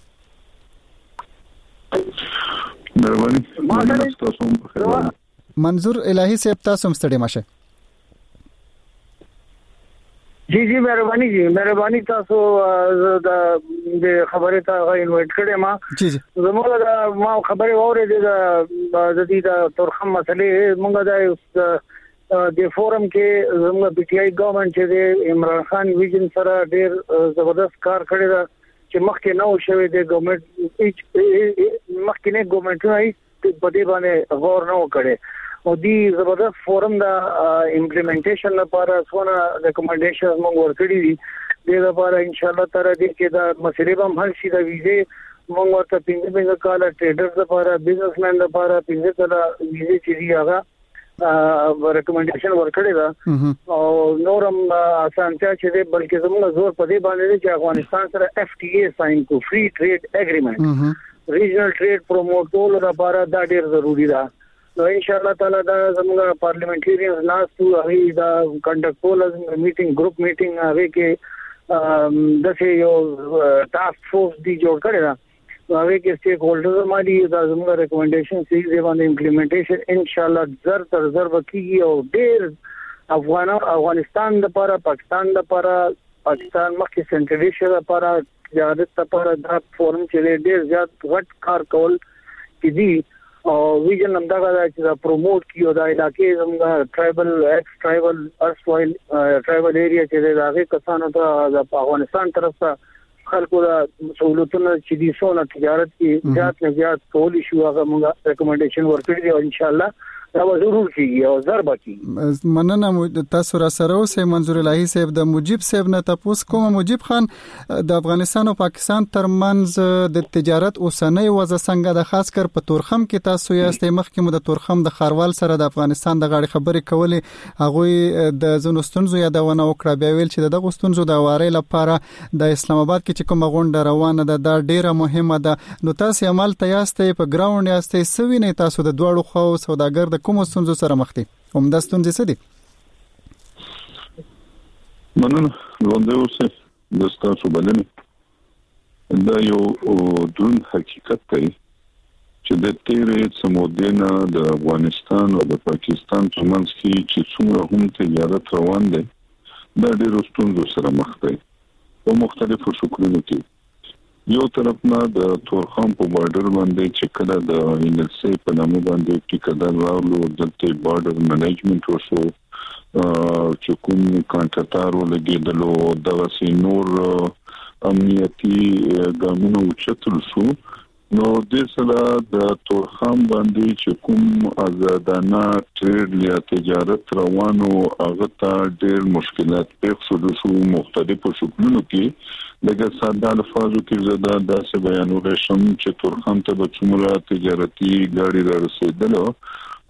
مهرباني تاسو په منظور الهي صاحب تاسو هم ستړي مشه جی جی مهرباني جی مهرباني تاسو د خبرې ته انوایټ کړم ما جی جی زموږ د ما خبرې اورېدې د د دې د تورخم مسلې موږ د د فورم کې زموږ بي ټي آی ګورنمنت چې د عمران خان ویژن سره ډېر زبردست کار کړی دا چې مخکې نو شوی د ګورنمنت مخکې نه ګورنمنت په دې باندې غور نه وکړي او دی زبردست فورم دا امپلیمنټیشن لپاره څونه ریکمنډیشنز موږ ورکړي دي د لپاره ان شاء الله تعالی دې کې دا مسلې هم حل شي د ویزه موږ ورته پنځه پنځه کال ټریډرز لپاره بزنسمن لپاره پنځه کال ویزه چې هغه ریکمنډیشن ورکړي دا او نورم اسانتیا چې دې بلکې زموږ زور په دې باندې چې افغانستان سره اف ټي اي ساين کو فری ټریډ اګریمنت ریجنل ټریډ پروموټ کول لپاره دا ډیر ضروری ده نو ان شاء الله تعالی دا زموږ پارلیمنټریانز ناس تو هغه دا کنډکټ کول میټینګ ګروپ میټینګ هغه کې د څه یو ټاسک فورس دی جوړ کړی دا هغه کې سټیک هولډرز مالي دا زموږ ریکمنډیشن سی دی باندې امپلیمنټیشن ان شاء الله زر تر زر وکړي او ډیر افغان افغانستان لپاره پاکستان لپاره پاکستان مخکې سنټرل ایشیا لپاره تجارت لپاره دا فورم چې ډیر زیات غټ کار کول کې دي او ویژن هم دا چې دا پروموټ کیو دا علاقې زموږ ټرایبل ایکس ټرایبل ارسوایل ټرایبل ایریا چې دا هغه کسانو ته د افغانستان طرف ته خلکو دا سہولتونه چې دي سونه تجارت کې زیات نه زیات کولی شو هغه موږ ریکمنډیشن ورکړي دي او ان شاء الله دا ضرور کیږي او ضربه کیږي مننه تاسو را سره اوسه منظور الهي صاحب د مجيب صاحب نه تاسو کوم مجيب خان د افغانستان او پاکستان ترمنځ د تجارت اوسنۍ وضع څنګه د خاص کر په تورخم کې تاسو یاستې مخکې مو د تورخم د خاروال سره د افغانستان د غاړي خبرې کولې هغه د زنوستونزو یادونه وکړه بیا ویل چې دغه ستونزو د واره لپاره د اسلام آباد کې چې کوم غونډه روانه ده دا ډیره مهمه ده نو تاسو عمل ته یاستې په ګراوند یاستې سوینه تاسو د دوړو خو سوداګر کوم ستونزو سره مخ دي هم د ستونزې څه دي مننه ژوندې اوسه د تاسو بلنه دا یو دون حقیقت دی چې د تیرې سمودینه د افغانستان او د پاکستان ترمنځ کې چې څومره هم تجارت روان دي دا ډېر ستونزو سره مخ دي په مختلفو شکلونو کې یو طرف نه د تورخم په بارډر باندې چې کله د انګلیسي په نامه باندې ټیکدار راغلو دلته بارډر منیجمنت وشو چې کوم کانټاتار ولګیدلو دغه سي نور امنیتي ګامونه وچتل شو نو د سره د تورخم باندې چې کوم آزادانه ټریډ یا تجارت روانو هغه ته ډېر مشکلات پیښ شو مختلفو شکلونو کې لکه ساده الفاظو کې زده داسې بیانول شم چې تورخم ته به څومره تجارتي ګاډي را رسیدلو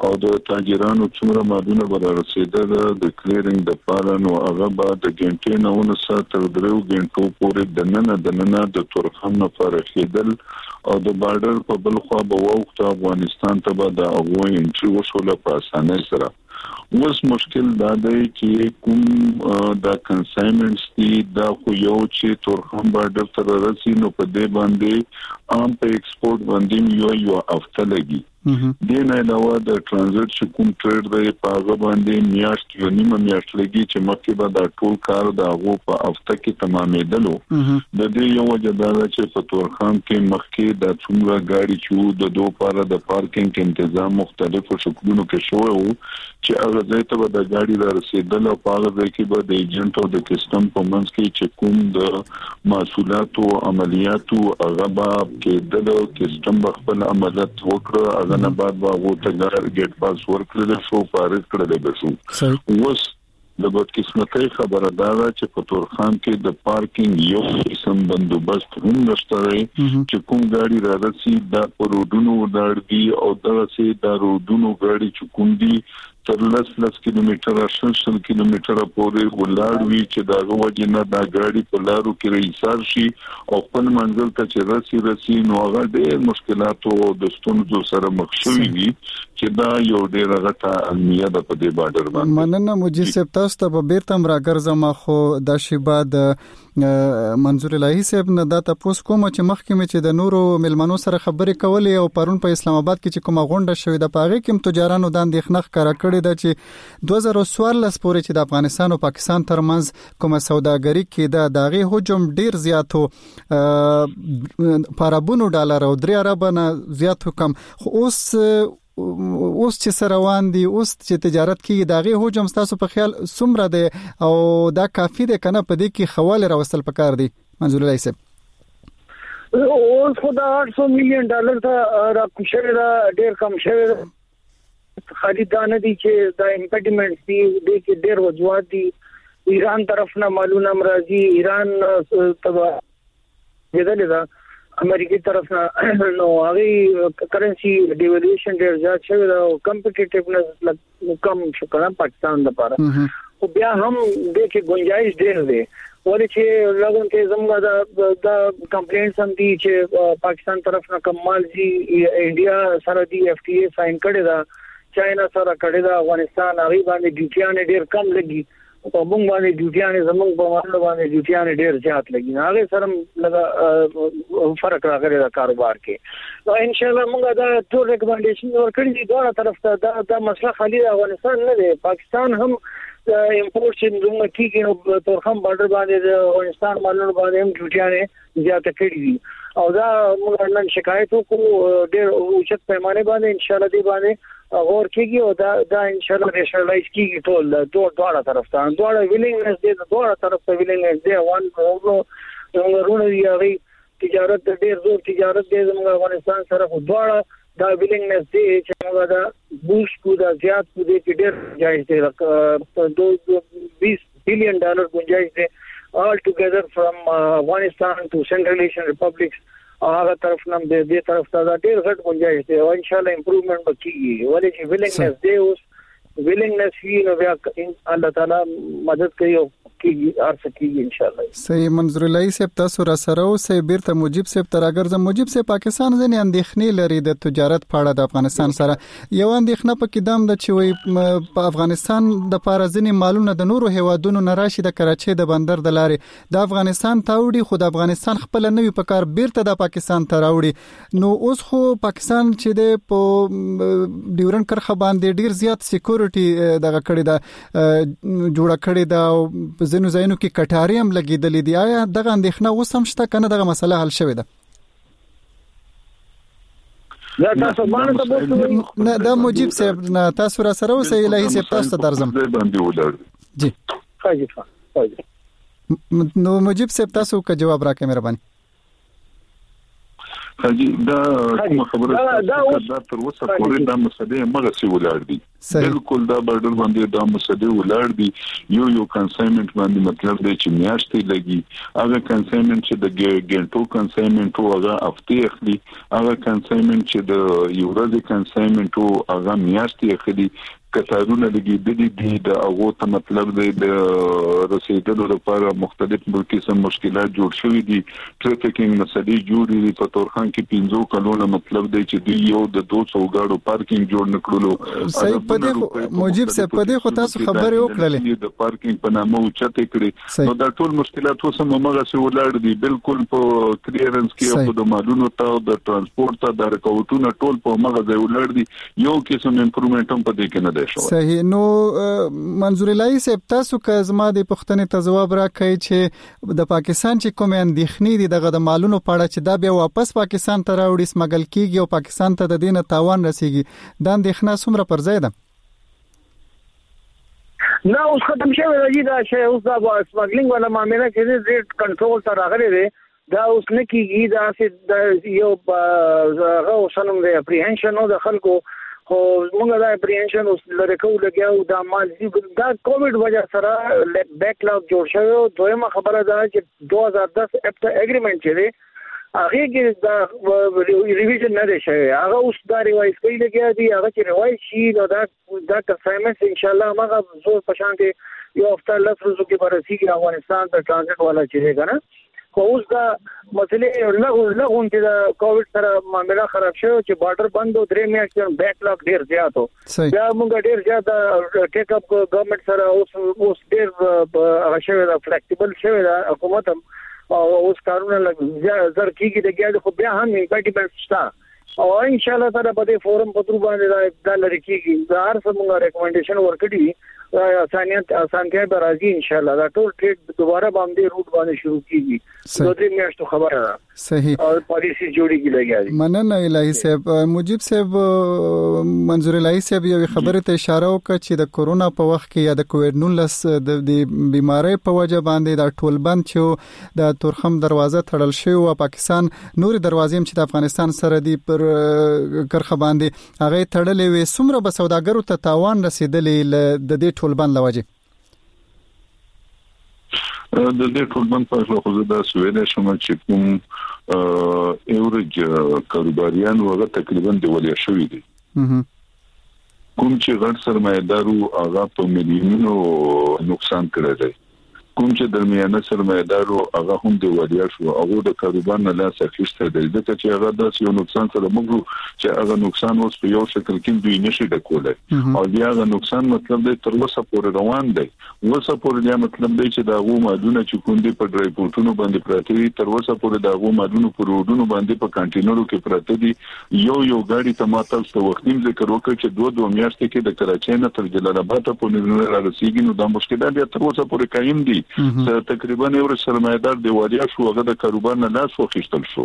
او د تاجرانو څومره مادونه به رسیدل د کلیرینګ د پاره نو هغه به د ګنټې نه ونه تر درو ګنټو پورې د نن د نن د تورخم نه فرخیدل او د بارډر په بل خوا به وخت افغانستان ته به د هغه انټری وشول په اسانه سره. اوس مشکل دا دی چې کوم د کنساینمنټس دي دا خو یو چې تورخم بارډر ته رسي نو په دې باندې عام په ایکسپورټ باندې یو یو هفته لګي. د نه علاوه د ترانزیت چې کوم ټریډ دی په هغه باندې میاشت یو نیمه میاشت لګي چې مخکې به دا ټول کار د هغه په هفته کې تمامېدلو. د دې یو وجه دا چې په تورخم کې مخکې د څومره ګاډي چې د دوه لپاره د پارکینګ تنظیم مختلفو شکلونو کې شوی وو چې هغه ځای ته به د ګاډي را رسیدل او په هغه ځای کې به د ایجنټ او د کسټم په منځ کې چې کوم د محصولاتو عملیاتو هغه به کېدل او کسټم به خپل عملیات وکړي نه بعد به وو ته ګیټ پاس ورکړل شو فارغ کړل به شو. اوس د بدقسمتۍ خبره دا ده چې په تورخم کې د پارکینګ یو قسم بندوبست هم نشته چې کوم ګاډي راځي دا په روډونو ولاړ دي او دا سي دا روډونو ګاډي چې کوم دي تر لس لس کیلومتره شل شل کیلومتره پورې ولاړ وي چې دا غوږی نه دا ګاډي په لارو کې رئیسار شي او خپل منزل ته چې راسي راسي نو هغه ډېر مشکلات او د ستونزو سره مخ شوي دي چې دا یو ډېر غټه اهمیت په دې بارډر باندې. مننه مجید صاحب تاسو ته به بیرته راګرځم خو د شیباد منظور الهی صاحب نه دا تاسو کوم چې مخکې چې د نورو ملمنو سره خبرې کولې او پرون په اسلام آباد کې چې کومه غونډه شوې ده پاغه کې تجارانو د اندېښنه ښکارا کړې ده چې دوه زره څوارلس پورې چې د افغانستان او پاکستان ترمنځ کومه سوداګري کې ده داغي حجم ډیر زیاتو پارابونو ډالر او درې ارب نه زیاتو کم خو اوس اوس چې سروان دي اوس چې تجارت کې داغي حجم تاسو په خیال څومره ده او دا کافي ده کنه په دې کې خواله راوستل پکار دي منظور الهی صاحب؟ اوس خو دا آठ سو میلیون ډالر ته را کوشش را ډیر کم شوی خالي دا نه دي چې دا امپیډمنټس دي د کې ډیر وجوهات دي. ایران طرف نه معلومه مرضی ایران تبا جدل ده امریکای طرف نه نو هغه کرنسی ډیوالویشن ډیر زیات شوی دا او کمپټیټیونس کم شو کنه پاکستان لپاره خو بیا هم د کې گنجائش ډیر دی ولې چې لګون کې زموږ دا کمپلینټس هم دي چې پاکستان طرف نه کمال جی انډیا سره دی اف ټی ای ساين کړی دا چاینا سره کړی دا افغانستان هغه باندې ډیوټیان ډیر کم لګي په موږ باندې ډیوټیان زموږ په باندې باندې ډیوټیان ډیر زیات لګي هغه سره لږ فرق راغلی دا کاروبار کې نو ان شاء الله موږ دا ټول ریکمنډیشن ورکړي دي دا طرف ته دا د مسله خالي افغانستان نه دی پاکستان هم امپورټ چې موږ کیږي نو تورخم بارډر باندې د افغانستان مالونو باندې هم ډیوټیان زیات کړي دي او دا موږ نن شکایت وکړو ډیر اوچت پیمانه باندې ان شاء الله دی باندې اور کېږي او دا دا ان شاء الله ریشنلایز کېږي ټول دوه دواړه طرف ته دواړه ویلینګنس دي دواړه طرف ته ویلینګنس دي وان نو ورونه دی هغه تجارت ډېر زور تجارت دی زموږ افغانستان سره دواړه دا ویلینګنس دي چې موږ دا بوش کو دا زیات کو دي چې ډېر جایز دی بیس بلین ډالر گنجائش دی all together from uh, Afghanistan to Central Asian Republics هغه طرف نم دې دې طرف ته دا ډېر غټ گنجائش دی او ان شاء الله امپروومنت وکړي ولې چې ویلینګنس دی اوس ویلینګنس وی نو بیا الله تعالی مدد کوي او کیږي ارڅ کیږي ان شاء الله. صحیح منظور الهی صاحب تاسو را سره او سه بیرته موجب صاحب تر اگر زم موجب صاحب پاکستان ځنې اندېښنې لري د تجارت په اړه د افغانستان سره یو اندېښنه په کدام د چې وي په افغانستان د پاره ځنې مالونه د نورو هیوادونو نه راشي د کراچۍ د بندر د لارې د افغانستان تاوړي خو د افغانستان خپل نوې په کار بیرته د پاکستان ته راوړي نو اوس خو پاکستان چې د په ډیورن کرخه باندې ډیر زیات سکیورټي دغه کړی دا جوړه کړی دا زینو زینو کې کټاری هم لګیدلې دی آیا دغه اندېښنه اوس هم شته کنه دغه مسله حل شوې ده؟ دا تاسو باندې نه دا موجب صاحب نه تاسو را سره اوسه الهی صاحب تاسو ته درځم جی فاجي نو موجب صاحب تاسو کا جواب راکې مهرباني. حاجی دا کوم خبره دا تر اوسه پورې دا مسله مغه سی ولر دي بالکل دا بارډر باندې دا مسله ولر دي یو یو کنساینمنت باندې مطلب دی چې میاشتې لګي هغه کنساینمنت چې د ګنټو کنساینمنت او هغه هفته اخلي هغه کنساینمنت چې د یو ورځې کنساینمنت او هغه میاشتې اخلي کتارونه لګیدلي دي د هغه ته مطلب دی د رسیدلو لپاره مختلف قسم مشکلات جوړ شوي دي ټریفیکینګ مسلې جوړې دي په تورخان کې پنځو کلونو مطلب دی چې دی یو د دوه سوه غاړو پارکینګ جوړ نکړلو صحیح په دې موجب څه په دې خو تاسو خبرې وکړلې د پارکینګ په نامه اوچته کړې نو دا ټول مشکلات اوس هم هغه څه ولر دي بالکل په کلیرنس کې او د مالونو ته د ترانسپورت ته د رکاوټونو ټول په هغه ځای ولر دي یو قسم امپروومنت هم په دې کې نه صحیح نو منظور الهی صاحب تاسو که زما د پښتنې ته جواب راکړئ چې د پاکستان چې کوم اندېښنې دي دغه د مالونو پاړه چې دا بیا واپس پاکستان ته راوړي سمګل کیږي او پاکستان ته د دینه تاوان رسیږي دا اندېښنه څومره پر ځای ده نه اوس ختم شوی دی دا شی اوس دا سمګلینګ ولا معاملې چې ریټ کنټرول ته راغلي دي دا اوس نه کیږي دا چې یو هغه وسنم دی اپریهنشن او د خلکو خو موږ دا اپریهنشن اوس لري کوو لګیاو دا مالي دا کووډ وجہ سره بیک لاګ جوړ شوی او دویمه خبره ده چې دوه هزار دس اپټ اګریمنت چې دی هغه کې دا ریویژن نه دی شوی هغه اوس دا ریوایز کوي لګیا دی هغه چې ریوایز شي نو دا دا کنساینمنت ان شاء الله هغه زور پشان کې یو هفته لس ورځې کې برسېږي افغانستان ته ټرانزیت والا چې دی کنه خو اوس دا مسلې لغون لغون چې دا کووډ سره معاملې خراب شوه چې بارډر بند او درې میاشتې بیک لاګ ډیر زیات و بیا موږ ډیر زیات ټیک اپ ګورنمنت سره اوس اوس ډیر شوه دا فلیکسیبل شوه دا حکومت او اوس کارونه لږ زر کیږي د ګاډي خو بیا هم امپیډمنت شته او ان شاء الله تعالی په دې فورم په تر باندې دا لری کیږي دا هر څه موږ ریکمنډیشن ورکړي اسانیت اسانتیا به راځي ان شاء الله دا ټول ټریډ دوباره باندې روټ باندې شروع کیږي دوه درې میاشتو خبره ده صحیح او پالیسی جوړیږي لګیږي مننه الهی صاحب مجيب صاحب منظور الهی صاحب یو خبره ته اشاره وکړه چې د کورونا په وخت کې یا د کووډ نولس د بیماری په وجه باندې دا ټول بند چې د تورخم دروازه تړل شوی او پاکستان نور دروازې چې د افغانستان سره دی پر کرخه باندې هغه تړلې وي څومره به سوداګرو ته تاوان رسیدلې د دې ټول بند لوجه د دې ټول بند په اړه خو دا سویل شوم چې کوم ایورج کاروباریان هغه تقریبا د ولیا شوې دي کوم چې غټ سرمایدارو هغه په میلیونونو نقصان کړی دی کوم چې درمیانه سرمایدارو هغه هم د ولیا شو هغه د کاروبار نه لاس اخیسته دی ځکه چې هغه داسې یو نقصان سره موږ چې هغه نقصان اوس په یو شکل کې دوی نشي ډکولای او بیا هغه نقصان مطلب دی تر اوسه پورې روان دی اوسه پورې دا مطلب دی چې دا غو مادونه چې کوم دي په ډرایپورټونو باندې پراته دي تر اوسه پورې دا غو مادونه په روډونو باندې په کانټینرو کې پراته دي یو یو غاډي ته ماته څو وخت نیم ذکر وکړ چې دوه دوه میاشتې کې د کراچۍ نه تر جلال آباد ته په نظر رسیدي نو دا مشکلات بیا تر اوسه پورې قائم دي تقریبا یو سرمایدار دی ولیا شو هغه د کاروبار نه لاس وخیستل شو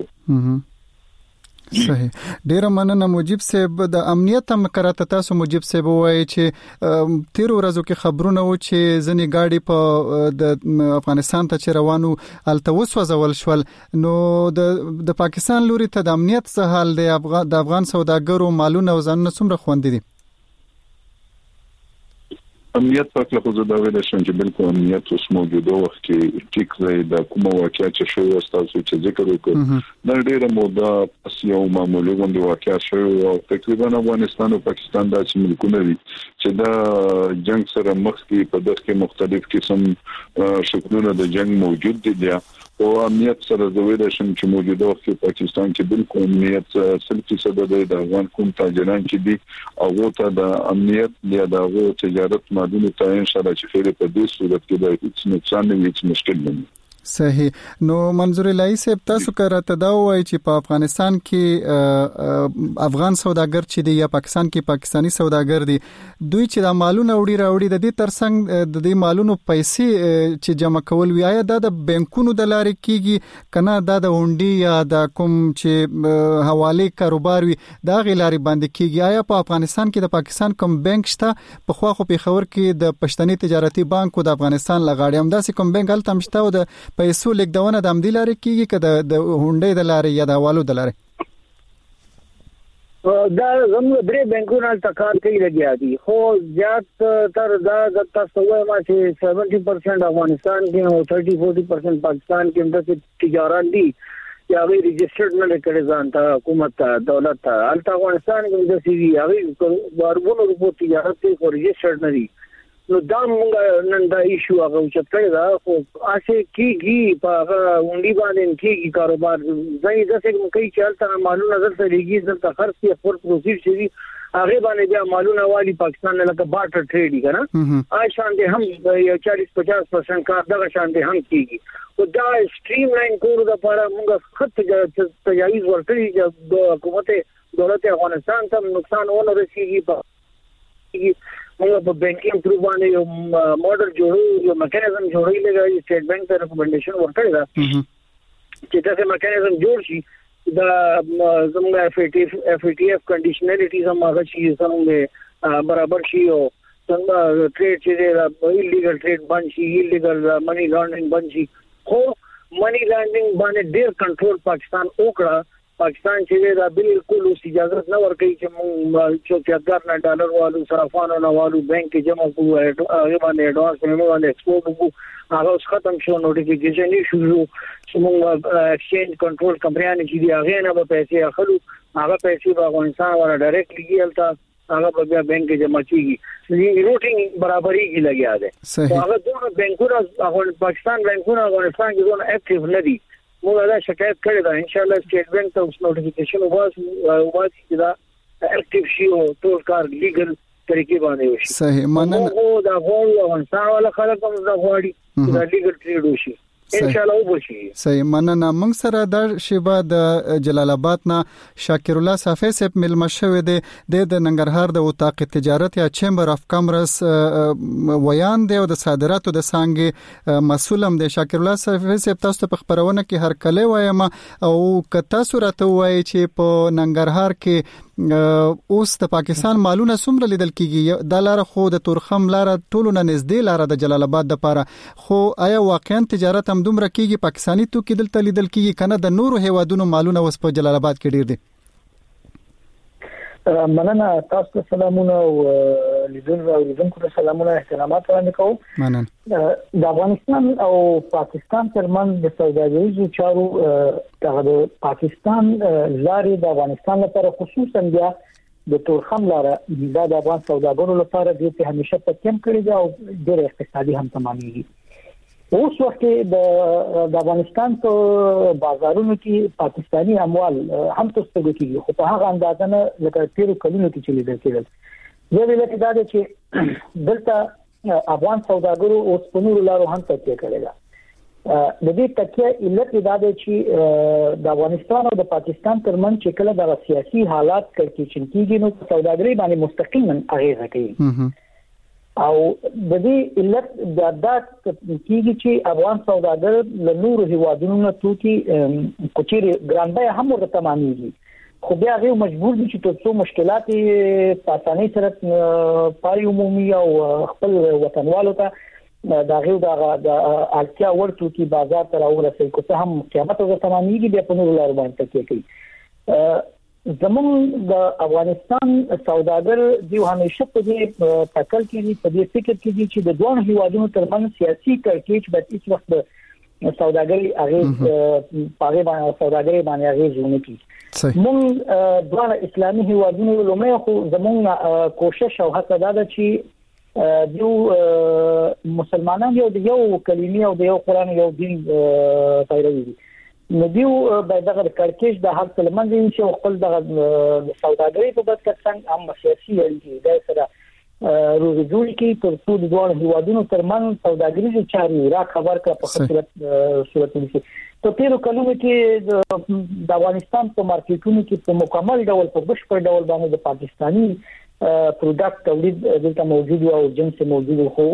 صحیح ډیر مننه مجيب صاحب د امنیت هم کراته تاسو مجيب صاحب وایي چې تیر ورځو کې خبرونه و چې ځنې گاډي په د افغانستان ته چې روانو التوس وزول شول نو د د پاکستان لوري ته د امنیت څه حال دی افغان د افغان سوداګرو مالونه او ځانونه څومره خوندې دي امنیت په اړه خو زه دا ویل شم چې بالکل امنیت اوس موجوده وخت کې ټیک دی د کومه واقعیا چې شوی تاسو چې ذکر وکړ دا ډیره موده پس یو معمولی غونډه واقعیا شوی او تقریبا افغانستان او پاکستان داسې ملکونه دي چې دا جنگ سره مخ کې په دغه کې مختلف قسم شکلونه د جنگ موجود دي او امنیت سره د ویل شم چې موجوده وخت کې پاکستان کې بالکل امنیت سل فیصد د افغان کوم تاجران چې دي او ته د امنیت یا د تجارت مادونو ته ان شاء الله چې فعال په دې صورت کې د هیڅ نقصان نه هیڅ مشکل نه صحیح نو منظور الهی صاحب تاسو کراته دا وایي چې په افغانستان کې افغان سوداګر چې دی یا پاکستان کې پاکستانی سوداګر دي دوی چې د مالونو وړي راوړي د دې ترڅنګ د دې مالونو پیسې چې جمع کول وی آیا د بانکونو د لارې کیږي کنه د هونډي یا د کوم چې حواله کاروبار وي دا غیلاري باندې کیږي آیا په افغانستان کې د پاکستان کوم بانک شته په خوا خو په خبر کې د پښتني تجارتي بانک او د افغانستان لغاړي هم داسې کوم بانک هلته مشته او د پیسو لیکدونه د امدی لارې کیږي که د هونډې د لارې یا د حوالو د لارې دا زموږ درې بانکونه تکار کوي لګیا دي خو زیات تر دا د تاسو ما چې سبعين پرسنټ افغانستان کې او ثلاثين چورين پرسنټ پاکستان کې د تجارت دي یا غیر رجسټرډ نه کړي ځان ته حکومت دولت ته الته افغانستان کې د سی وی هغه بارونو رپورټ تجارت کې رجسټرډ نه دي نو دا موږ نن دا ایشو هغه چې کړی دا خو اسه کیږي په هغه اونډي باندې کیږي کاروبار ځای د څه کوي چې الته معلومه نظر ته لګي ځکه خرڅ یې فور پروسیډ شي هغه باندې بیا معلومه والی پاکستان نه لکه بارټر ټریډ کنه آی شان دي هم چالیس پچاس پرسنټ کار دغه شان دي هم کیږي او دا سټریم لاین کول د لپاره موږ خط تجاویز ورکړي چې د حکومت دولت افغانستان ته نقصان ونه رسیږي په موږ په بانکینګ ثرو باندې یو ماډل جوړو یو میکانیزم جوړی لګای سټیټ بانک ته ریکمنډیشن ورکړی دا چې دا میکانیزم جوړ شي دا زموږ اف ای ټی اف ای ټی اف کنډیشنالیټیز هم هغه شي زموږ برابر شي او څنګه ټریډ چې دا ایلیګل ټریډ باندې شي ایلیګل منی لانډرینګ باندې شي خو منی لانډرینګ باندې ډیر کنټرول پاکستان وکړه پاکستان چې دا بالکل اجازه نه ورکړي چې موږ چوکیدار نه ډالر والو صرافانو نه والو بانک کې جمع کوو هغه باندې اډوانس پیمنټ باندې ایکسپورټ وکړو هغه ختم شو نوټیفیکیشن یې شروع چې موږ ایکسچینج کنټرول کمپنیان چې دی هغه نه به پیسې اخلو هغه پیسې په افغانستان ور ډایرکټ لګیلتا هغه په بانک کې جمع کیږي روټینګ برابرۍ کې لګیا ده هغه دوه بانکونه پاکستان بانکونه افغانستان کې دوه اکټیو نه دي موږ دا شکایت کړی دا ان شاء الله سټیټ بانک ته اوس نوټیفیکیشن وباسو وباسي چې دا اکټیو شي او ټول کار لیګل طریقې باندې وشي صحیح مننه او دا غوړ افغانستان ولا خلک هم دا غواړي دا لیګل ټریډ وشي ان شاء الله وبشي صحیح مننه موږ سره د شیبه د جلال آباد نه شاکر الله صافی صاحب ملما شوی دی د ننګرهار د وطاق تجارت یا چیمبر اف کامرس ویان دی او د صادراتو د څنګه مسولم دی شاکر الله صافی صاحب تاسو په خبرونه کې هر کله وایم او کته صورت وای چې په ننګرهار کې اوس د پاکستان مالونه سمره لیدل کیږي د لار خو د تورخم لار ټولو نه نږدې لار د جلال آباد د پاره خو آیا واقعا تجارت هم دومره کیږي پاکستانی تو کې دلته لیدل کیږي کنه د نورو هیوادونو مالونه وس په جلال آباد کې ډیر دي مننه تاسو سلامونه او لیدونکو او لیدونکو سلامونه احترامات وړاندې کوم مننه د افغانستان او پاکستان ترمنځ د سوداګریزو چارو د پاکستان لارې د افغانستان لپاره خصوصا بیا د تورخم لارې د افغان سوداګرو لپاره د همیشه په کم کړی دا او ډېر اقتصادي هم تمامېږي اوس وخت د افغانستان په بازارونو کې پاکستانی اموال هم تاسو کېږي خو په هغه اندازه نه لکه تیرو کلونو کې چې لیدل کېدل یو ویل کې دا چې دلته افغان سوداګرو اوس په نورو لارو هم تکیه کړې ده د دې تکیه علت دا دی چې د افغانستان او د پاکستان ترمنځ چې کله د سیاسي حالات کړکېچن کېږي نو سوداګري باندې مستقیما اغیزه کوي او د دې علت د دات کېږي چې افغان سوداګر له نورو هیوادونو نه توکي کوچيري ګران بای هم ورته تمامېږي خو بیا غو مجبور دي چې څو مشکلات په اسانۍ سره پای عمومي او خپل وطنوالو ته دا غو د اړتیا ورته کی بازار ته راورسي کوڅه هم قیامت ورته تمامېږي بیا په نورو لار باندې تکیه کوي زمون د افغانستان سوداګر دی همیشه په دې تکل کې په دې فکر کې دي چې د دوه هیوادونو ترمنځ سیاسي کړکېچ به هیڅ وخت سوداګري هغه پاره باندې سوداګري باندې هغه ژوند کی مون دوه اسلامي هیوادونو لومړی خو زمون کوشش او هڅه ده چې دیو مسلمانان یو د یو کلمې او د یو قران یو دین پیروي دي نو دیو به دغه کړکېچ د هر څه لمنځه چې خپل د سوداګرۍ په بد کې څنګه هم سیاسي اړیکې د سره روزي جوړ کی تر څو د دوه هیوادونو ترمنځ سوداګریزو چارې را خبر کړه په صورت صورت کې په تیرو کلونو کې د افغانستان په مارکیټونو کې په مکمل ډول په بشپړ ډول باندې د پاکستانی پروډکټ تولید دلته موجود او جنس موجود خو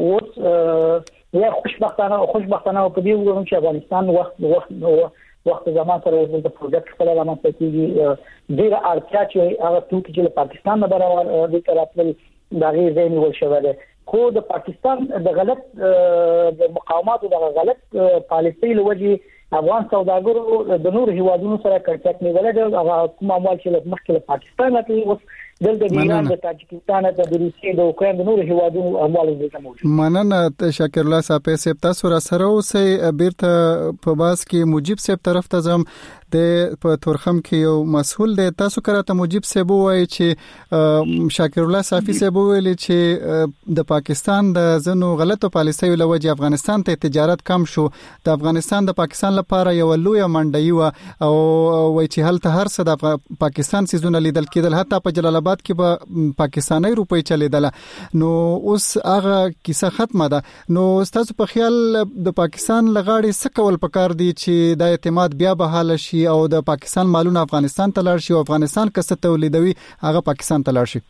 اوس یا خوشبختانه خوشبختانه په دې وګورم چې افغانستان وخت وخت وخت زمان سره د پروژیکټ خپل علامه کېږي ډیر اړتیا چې هغه توکي چې پاکستان نه برابر د تراتل دغه ځای ول شوی دی خو د پاکستان د غلط د مقاومت او د غلط پالیسۍ لوجه افغان سوداګرو د نور هیوادونو سره کړکټ نیولې ده هغه کوم اموال چې مخکې له پاکستان ته اوس دلته د ایران د تاجکستان د روسیې د اوکرين د نور هیوادونو اموال دلته موجود. مننه شاکر الله صاحب سیب تاسو را سره اوسئ. بیرته په باس کې مجيب صاحب طرف ته زم د په تورخم کې یو مسؤل دی. تاسو کراته مجيب صاحب وایي چې شاکر الله صافي صاحب ویل چې د پاکستان د زنو غلطو پالیسیو لوجه افغانستان ته تجارت کم شو. د افغانستان د پاکستان لپاره یو لوی منډي و او وایي چې هلته هر څه د پاکستان سيزونه لیدل کېدل، حتی په جلال آباد کې به پاکستاني روپۍ چلیدل. نو اوس هغه کیسه ختمه ده. نو تاسو په خیال د پاکستان لغاړي څه کول پکار دي چې د اعتماد بیا بحال شي او د پاکستان مالونه افغانستان ته لاړ شي او افغانستان کسه تولیدوي هغه پاکستان ته لاړ شي؟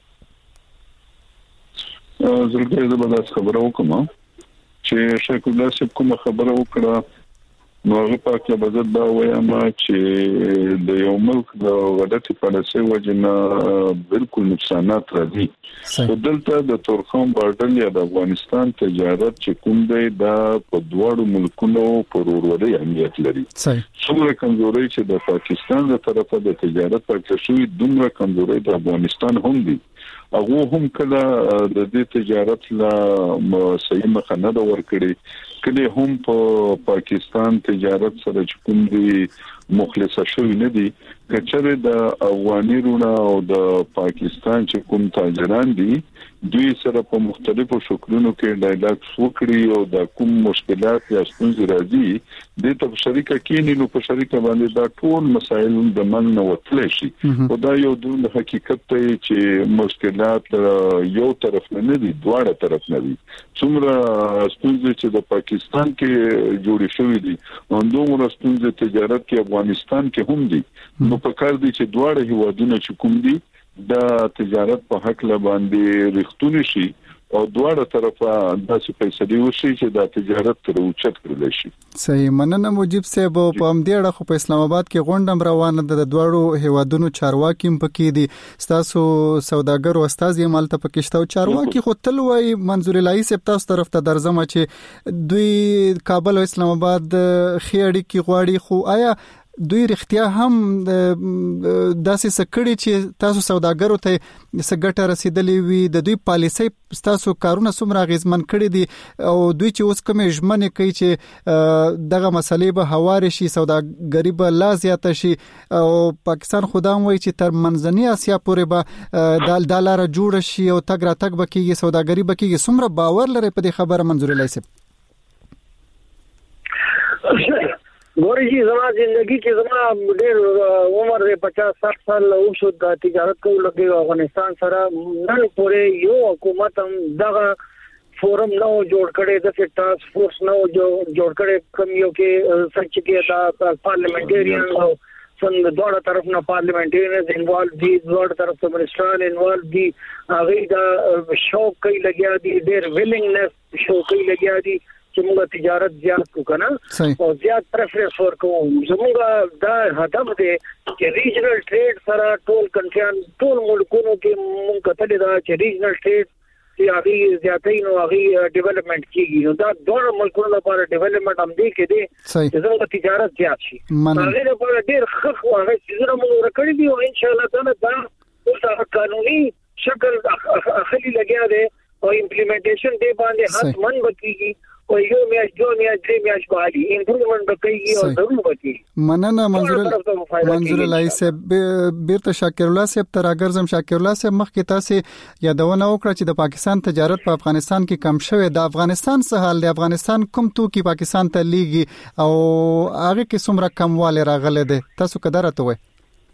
زلګي د بل خبرو کوم چې شکل داسې کوم خبره وکړه نو هغه پاکه بزد دا وایم چې د یو ملک د غلطي پالیسي وجنه بالکل نقصانات راځي. او دلته د تورخم بارډر یا د افغانستان تجارت چې کوم دی دا په دوړو ملکونو پر وروري اهمیت لري. څومره کمزوري چې د پاکستان د طرفه د تجارت پکې شوی دومره کمزوري د افغانستان هم دي. هغه هم کله د دې تجارت لا صحیح مخه نه دا ورکړي کله هم په پاکستان تجارت سره کوم دي مخلص شوی نه دي. کچره د افغاني رونه او د پاکستان چې کوم تاجران دي دوی سره په مختلفو شکلونو کې ډایلاګ وکړي او د کوم مشکلات یا ستونزې راځي د ته شریکه کینی نو په شریکه باندې دا ټول مسایل د من نه وتلی شي. او دا یو د حقیقت ته چې مشکلات یو طرف نه دي دواړه طرف نه دي. څومره ستونزې چې د پاکستان کې جوړې شوې دي اندومره ستونزې تجارت کې افغانستان کې هم دي. نو په کار دي چې دواړه هیوادونه چې کوم دي د تجارت په حق لا باندې رښتونی شي او دواړه طرفه داسې فیصله وشي چې د تجارت تر اوچت کړل شي. صحیح. مننه مجيب صاحب. په همدې اړه خو په اسلام آباد کې غونډه روانه ده د دواړو هیوادونو چارواکي پکې دي. تاسو سوداګر او استاد یې مالته پکې شته او چارواکي خو تل وایي منظور الهي صاحب تاسو طرف ته درځم چې دوی کابل او اسلام آباد خېړی کې غواړي، خو آیا دوی رښتیا هم داسې سکړي چې تاسو سوداګرو ته سګټه رسیدلې وي؟ د دوی پالیسي تاسو کارونه څومره غیزمن کړي دي او دوی چې اوس کومې ژمنې کوي چې دغه مسلې به هوار شي، سوداګري به لا زیاته شي او پاکستان خدام وایي چې تر منځنۍ اسیا پورې به د دلار جوړ شي او تګ را تګ به کېږي، سوداګري به کېږي؟ څومره باور لري په دې خبره منظور الهي صاحب؟ ګورې چې زما ژوندۍ کې زما ډېر عمر دی پچاس ساठ سال وشو د تجارت کول لګي افغانستان سره. نن پورې یو حکومت هم دغه فورم نو جوړ کړي د ټاسک فورس نو جوړ کړي کوم یو کې سچ کې دا پارلیمنټریان او څنګه دوه طرف نه پارلیمنټریان انوالو دي، دوه طرف ته منسټران انوالو دي. هغه دا شوق کوي لګیا دي، ډېر ویلینګنس شو کوي لګیا دي چې موږ تجارت زیات وکړو او زیات پریفرنس ورکو. زموږ دا هدف دی چې ریجنل ټریډ سره ټول کنټریان ټول ملکونو کې موږ کتلې دا چې ریجنل ټریډ چې هغه زیاتې نو هغه ډیولپمنٹ کیږي. نو دا ډول ملکونو لپاره ډیولپمنٹ هم دی کې دي چې زموږ تجارت زیات شي. هغه لپاره ډېر ښه هغه چې موږ ورکړی دی او ان شاء الله تعالی دا اوس قانوني شکل اخلي لګیا دی او امپلیمنټیشن دی باندې هڅه من وکړي او یو میاش جو میاش درې میاش باندې امپروومنت وکړي او ضرور وکړي. مننه منظور منظور الهي صاحب. بیرته شاکر الله صاحب تر اگرزم شاکر الله صاحب مخکې تاسو یادونه وکړه چې د پاکستان تجارت په افغانستان کې کم شوی. د افغانستان څه حال دی؟ افغانستان کوم توکي پاکستان ته لیږي او هغه کې څومره کموالی راغلی دی؟ تاسو کدار ته وای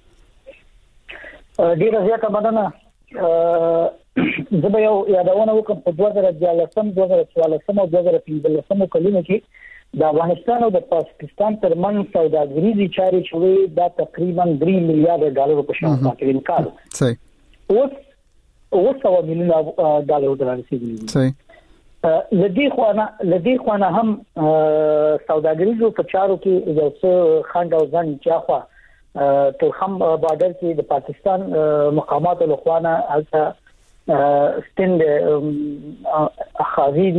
ډیره زیاته مننه. زه به یو یادونه وکم په دوه زره دیارلسم دوه زره څوارلسم او دوه زره پنځلسم کلونو کې د افغانستان او د پاکستان ترمنځ سوداګریزي چارې شوې دا تقریبا درې میلیارډ ډالر په شان باندې انکار. صحیح. اوس اوس سو میلیون ډالر دررسیدلی. صحیح. لدی خوانه لدی خوانه هم سوداګریزو په چارو کې یو څه خنډ او ځن چاخوا تورخم بارډر کې د پاکستان مقامات له خوانه البته ستند اخاذي دي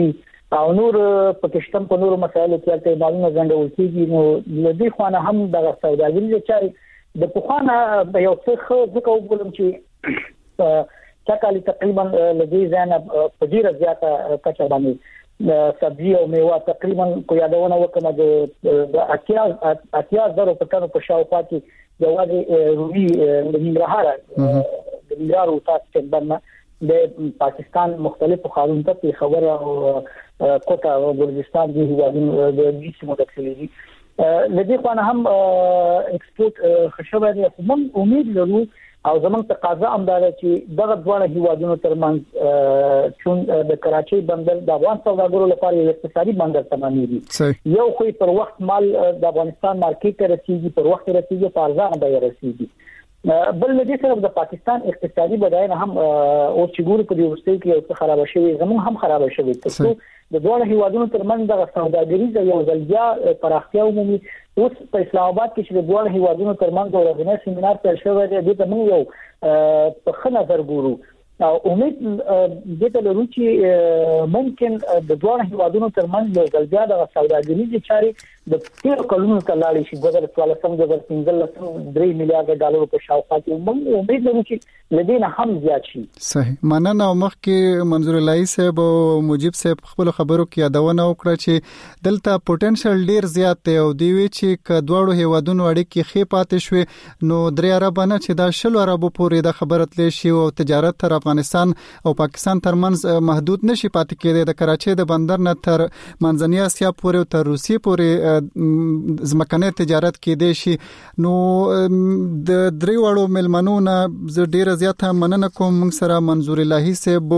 او نور پاکستان په نورو مسایلو کې ته معلومه غونډه وکړي نو لدی خوانه هم د سوداګرۍ چاري د پخوانه یو څه ځکه وګورم چې چاکالي تقریبا لدی ځان په ډیره زیاته کچه باندې سبزی او میوه تقریبا کو یادونه وکړه د اتیا اتیا زره په کانو په شاوخوا کې د وادي رومي د ننګرهار د ننګرهار او تاسو باندې د پاکستان مختلفو خارونو ته خبره او کوټا او بلوچستان دي هیوادونو د دې سیمو د کلیدي لدی خو نه هم ایکسپورت خشبه دي هم امید لرو او زمون تقاضا امدار چې دغه ډول هیوادونو ترمنځ چون د کراچۍ بندر د افغان سوداګرو لپاره یو اقتصادي بندر تمامېږي یو خو پر وخت مال د افغانستان مارکیټ ته رسیدي پر وخت رسیدي په ارزانه به رسیدي بل لدی سره د پاکستان اقتصادي بداینه هم او چې ګورو په دې وروستي کې یو څه خراب شوی زمون هم خراب شوی تاسو د دوه هیوادونو ترمنځ د سوداګریز یو ځلیا پراختیا عمومي اوس په اسلام آباد کې چې د دوه هیوادونو ترمنځ یو غنی سیمینار پیل شوی دی د موږ یو په خنه نظر ګورو او امید دې ته لرو چې ممکن د دوه هیوادونو ترمنځ یو ځلیا د سوداګریز چاري د تیر کلونو ته لاړ شي د څوارلسم د پنځلسم درې میلیارډ ډالر په شاوخوا کې موږ امید لرو چې لدينا هم زیات شي صحیح مننه مخکې منظور الهی صاحب او مجيب صاحب خپل خبرو کې یادونه وکړه چې دلته پوتنشل ډیر زیات دی او دی وی چې کډوړو هیوادونو اړیکې خې پاتې شوې نو درې عربانه چې د شلو عربو پورې د خبرت لې شي او تجارت تر افغانستان او پاکستان ترمنځ محدود نشي پاتې کېدی د کراچۍ د بندر نه تر منځنۍ اسیا پورې او تر روسیې پورې زمکنه تجارت کې دی شي نو د درې وړو ملمنو نه ز ډیره زیاته مننه کوم موږ سره منظور الهی صاحب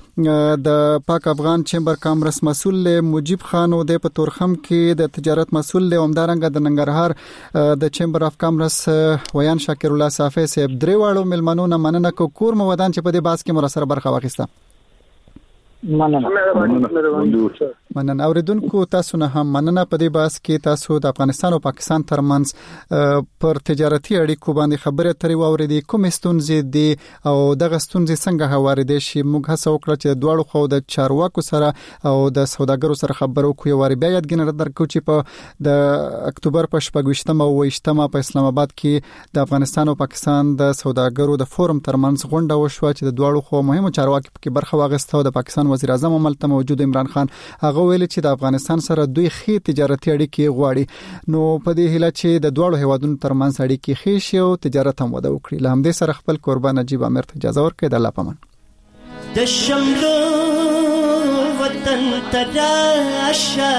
د پاک افغان چیمبر کامرس مسؤل مجيب خان او د پتورخم کې د تجارت مسؤل له همدارنګ د ننګرهار د چیمبر اف کامرس ویان شاکر الله صافی صاحب درې وړو ملمنو نه مننه کو کور مودان چې په دې باس کې مرسته برخه واخیسته مننه مننه اوریدونکو تاسو نه هم مننه په دې باس کې تاسو د افغانستان او پاکستان ترمنځ پر تجارتي اړیکو باندې خبرې اترې واوریدې کوم ستونزې دي او دغه ستونزې څنګه هواریدې شي موږ هڅه وکړه چې دواړو خو د چارواکو سره او د سوداګرو سره خبرو کوو وری بیا یادګنه درکو چې په د اکتوبر په شپږشتمه او وشتمه په اسلام آباد کې د افغانستان او پاکستان د سوداګرو د فورم ترمنځ غونډه وشوه چې د دواړو خو مهمو چارواکو کې برخه واغسته او د پاکستان وزیر اعظم عملته موجود عمران خان هغه ویل چې د افغانستان سره دوی خې تجارتي اړیکې غواړي نو په دې هیله چې د دوه هیوادونو ترمنځ اړیکې خې شي او تجارت هم وده وکړي له همدې سره خپل قربان نجیب امیر ته اجازه ورکړي د الله پامن د شملو وطن تراشه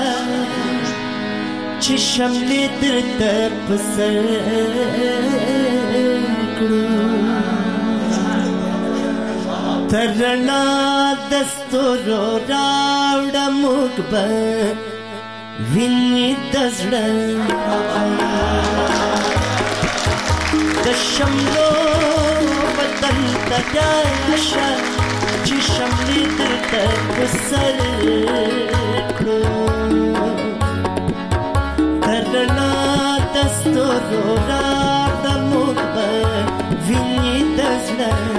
چې شملې درته پسر کړو ترنا دستورو راوړه موږ به ویني د زړه د شملو وطن ته راشه چې شملې درته په سر کړو ترنا دستورو راوړه موږ به ویني د زړه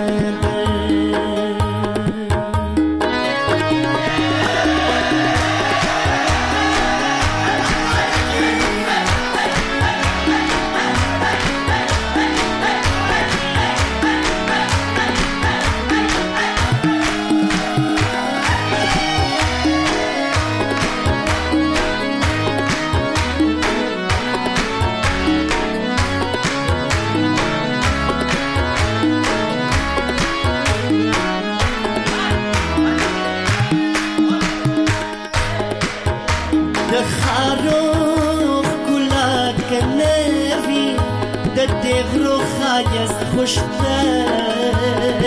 خوشته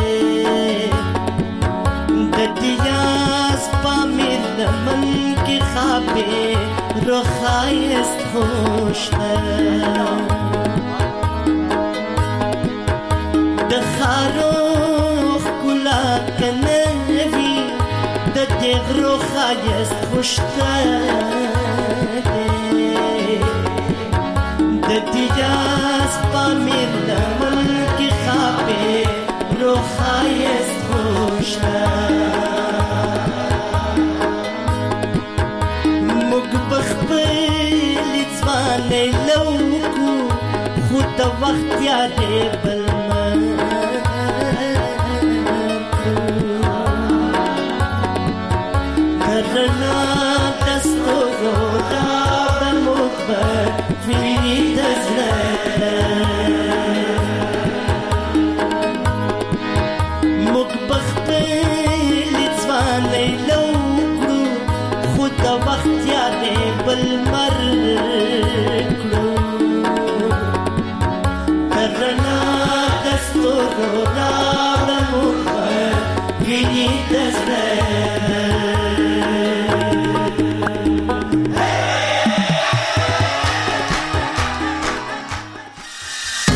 د دیاس پامیر لمن کی خابه رو خایست خوشته د خاروخ کلا کنوی د دیغرو خایست خوشته د دیاس پامیر لمن کی خابه رو خایست خوشته وخت یادې بل